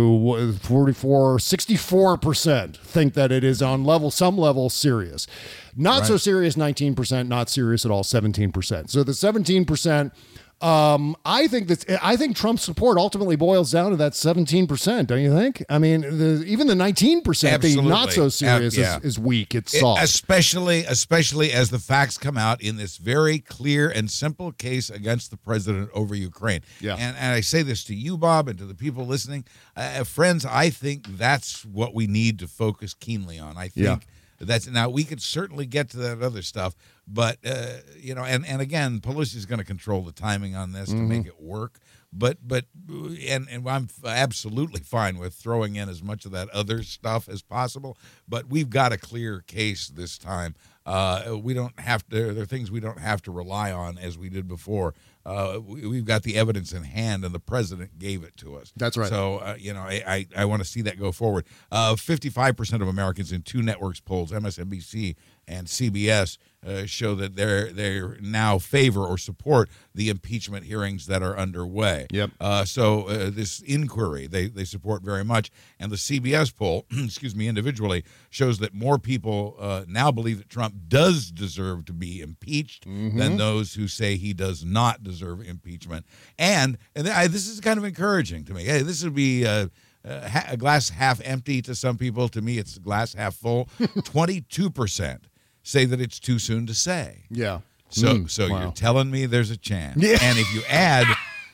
to forty-four, sixty-four percent think that it is on level, some level serious. Not so Right. serious, nineteen percent. Not serious at all, seventeen percent. So the seventeen percent, um, I think that I think Trump's support ultimately boils down to that seventeen percent. Don't you think? I mean, the, even the nineteen percent, the Absolutely. not so serious, Uh, yeah. is, is weak. It's It- soft. especially especially as the facts come out in this very clear and simple case against the president over Ukraine. Yeah. And and I say this to you, Bob, and to the people listening, uh, friends. I think that's what we need to focus keenly on. I think Yeah. that's now we could certainly get to that other stuff, But, uh, you know, and, and again, Pelosi's going to control the timing on this Mhm. to make it work. But, but, and, and I'm absolutely fine with throwing in as much of that other stuff as possible. But we've got a clear case this time. Uh, we don't have to, there are things we don't have to rely on as we did before. Uh, we, we've got the evidence in hand, and the president gave it to us. That's right. So, uh, you know, I, I, I want to see that go forward. Uh, fifty-five percent of Americans in two networks polls, M S N B C and C B S, uh, show that they're they're now favor or support the impeachment hearings that are underway. Yep. Uh, so uh, this inquiry they, they support very much. And the C B S poll, excuse me, individually, shows that more people uh, now believe that Trump does deserve to be impeached Mhm. than those who say he does not deserve impeachment. And, and I, this is kind of encouraging to me. Hey, this would be uh, uh, ha- a glass half empty to some people. To me, it's a glass half full. twenty-two percent say that it's too soon to say. Yeah. So, Mm, so wow. you're telling me there's a chance. Yeah. And if you add,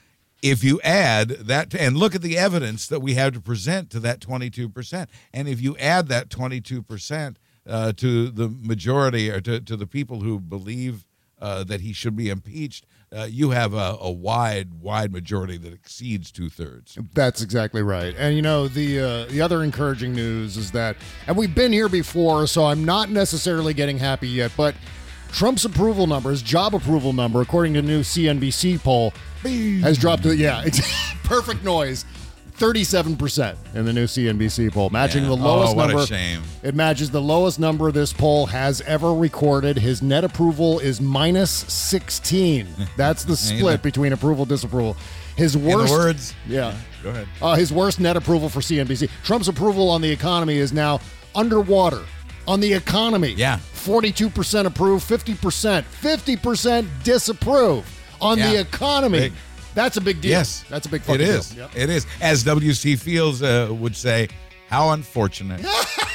if you add that, and look at the evidence that we have to present to that twenty-two percent, and if you add that twenty-two percent uh, to the majority or to, to the people who believe uh, that he should be impeached, uh, you have a, a wide, wide majority that exceeds two thirds. That's exactly right. And you know, the uh, the other encouraging news is that, and we've been here before, so I'm not necessarily getting happy yet, but Trump's approval number, his job approval number, according to a new C N B C poll, has dropped to, yeah, it's perfect noise, thirty-seven percent in the new C N B C poll, matching Yeah. the lowest Oh, what a number. shame. It matches the lowest number this poll has ever recorded. His net approval is minus sixteen. That's the split between approval and disapproval. His In worst the words, yeah. Go ahead. Uh, his worst net approval for C N B C. Trump's approval on the economy is now underwater. On the economy, yeah, forty-two percent approve, fifty percent, fifty percent disapprove. On Yeah. the economy, Big. that's a big deal. Yes, that's a big It fucking is. deal. Yep. It is. As W C Fields uh, would say, how unfortunate.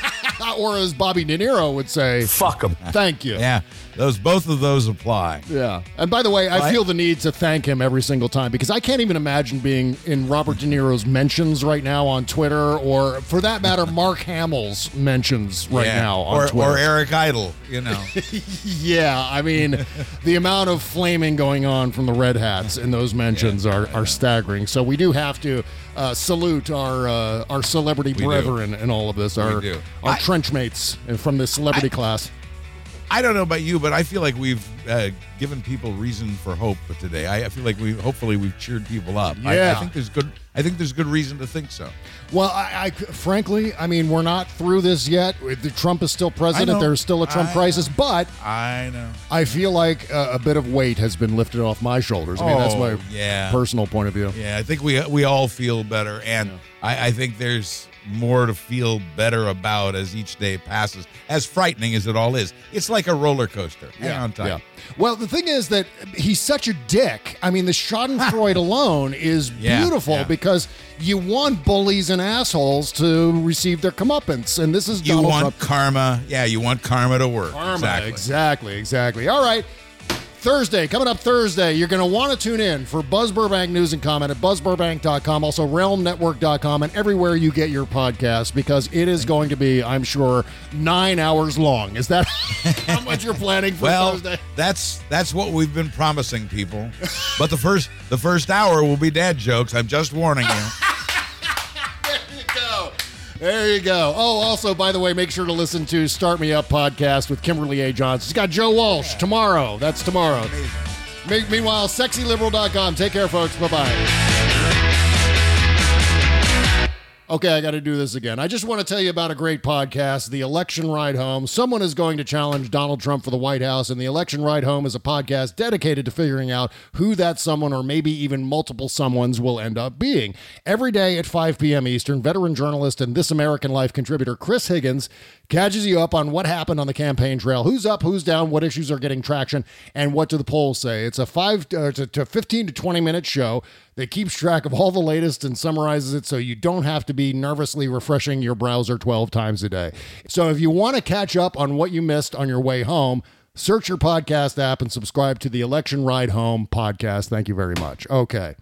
Or as Bobby De Niro would say, Fuck him. Thank you. Yeah, those both of those apply. Yeah. And by the way, I Right. feel the need to thank him every single time because I can't even imagine being in Robert De Niro's mentions right now on Twitter, or for that matter, Mark Hamill's mentions right Yeah. now on or, Twitter. Or Eric Idle, you know. Yeah, I mean, the amount of flaming going on from the Red Hats in those mentions Yeah, are, yeah, are staggering. So we do have to uh, salute our uh, our celebrity We do. brethren in all of this, our, do. our I- trench mates from the celebrity class. I don't know about you, but I feel like we've uh, given people reason for hope for today. I, I feel like we hopefully we've cheered people up. I, I Yeah. think there's good. I think there's good reason to think so. Well, I, I frankly, I mean, we're not through this yet. The Trump is still president. I know. There's still a Trump I crisis, but I know. I feel like a, a bit of weight has been lifted off my shoulders. I mean, that's Oh, my yeah. personal point of view. Yeah, I think we we all feel better, and I, I think there's more to feel better about as each day passes. As frightening as it all is, it's like a roller coaster. Hang on tight. Yeah. Well, the thing is that he's such a dick. I mean, the Schadenfreude alone is Yeah, beautiful yeah. because you want bullies and assholes to receive their comeuppance, and this is You Donald want Trump. karma. Yeah, you want karma to work. Karma, Exactly. exactly, exactly. All right. Thursday, coming up Thursday, you're going to want to tune in for Buzz Burbank News and Comment at buzz burbank dot com, also realm network dot com, and everywhere you get your podcasts, because it is going to be, I'm sure, nine hours long. Is that how much you're planning for Well, Thursday? that's that's what we've been promising people. But the first the first hour will be dad jokes. I'm just warning you. There you go. There you go. Oh, also, by the way, make sure to listen to Start Me Up podcast with Kimberly A. Johnson. It's got Joe Walsh tomorrow. That's tomorrow. Me- meanwhile, sexy liberal dot com. Take care, folks. Bye-bye. Okay, I got to do this again. I just want to tell you about a great podcast, The Election Ride Home. Someone is going to challenge Donald Trump for the White House, and The Election Ride Home is a podcast dedicated to figuring out who that someone or maybe even multiple someones will end up being. Every day at five p.m. Eastern, veteran journalist and This American Life contributor Chris Higgins catches you up on what happened on the campaign trail, who's up, who's down, what issues are getting traction, and what do the polls say. It's a five uh, to, to fifteen to twenty minute show that keeps track of all the latest and summarizes it so you don't have to be nervously refreshing your browser twelve times a day. So if you want to catch up on what you missed on your way home, search your podcast app and subscribe to the Election Ride Home podcast. Thank you very much. Okay.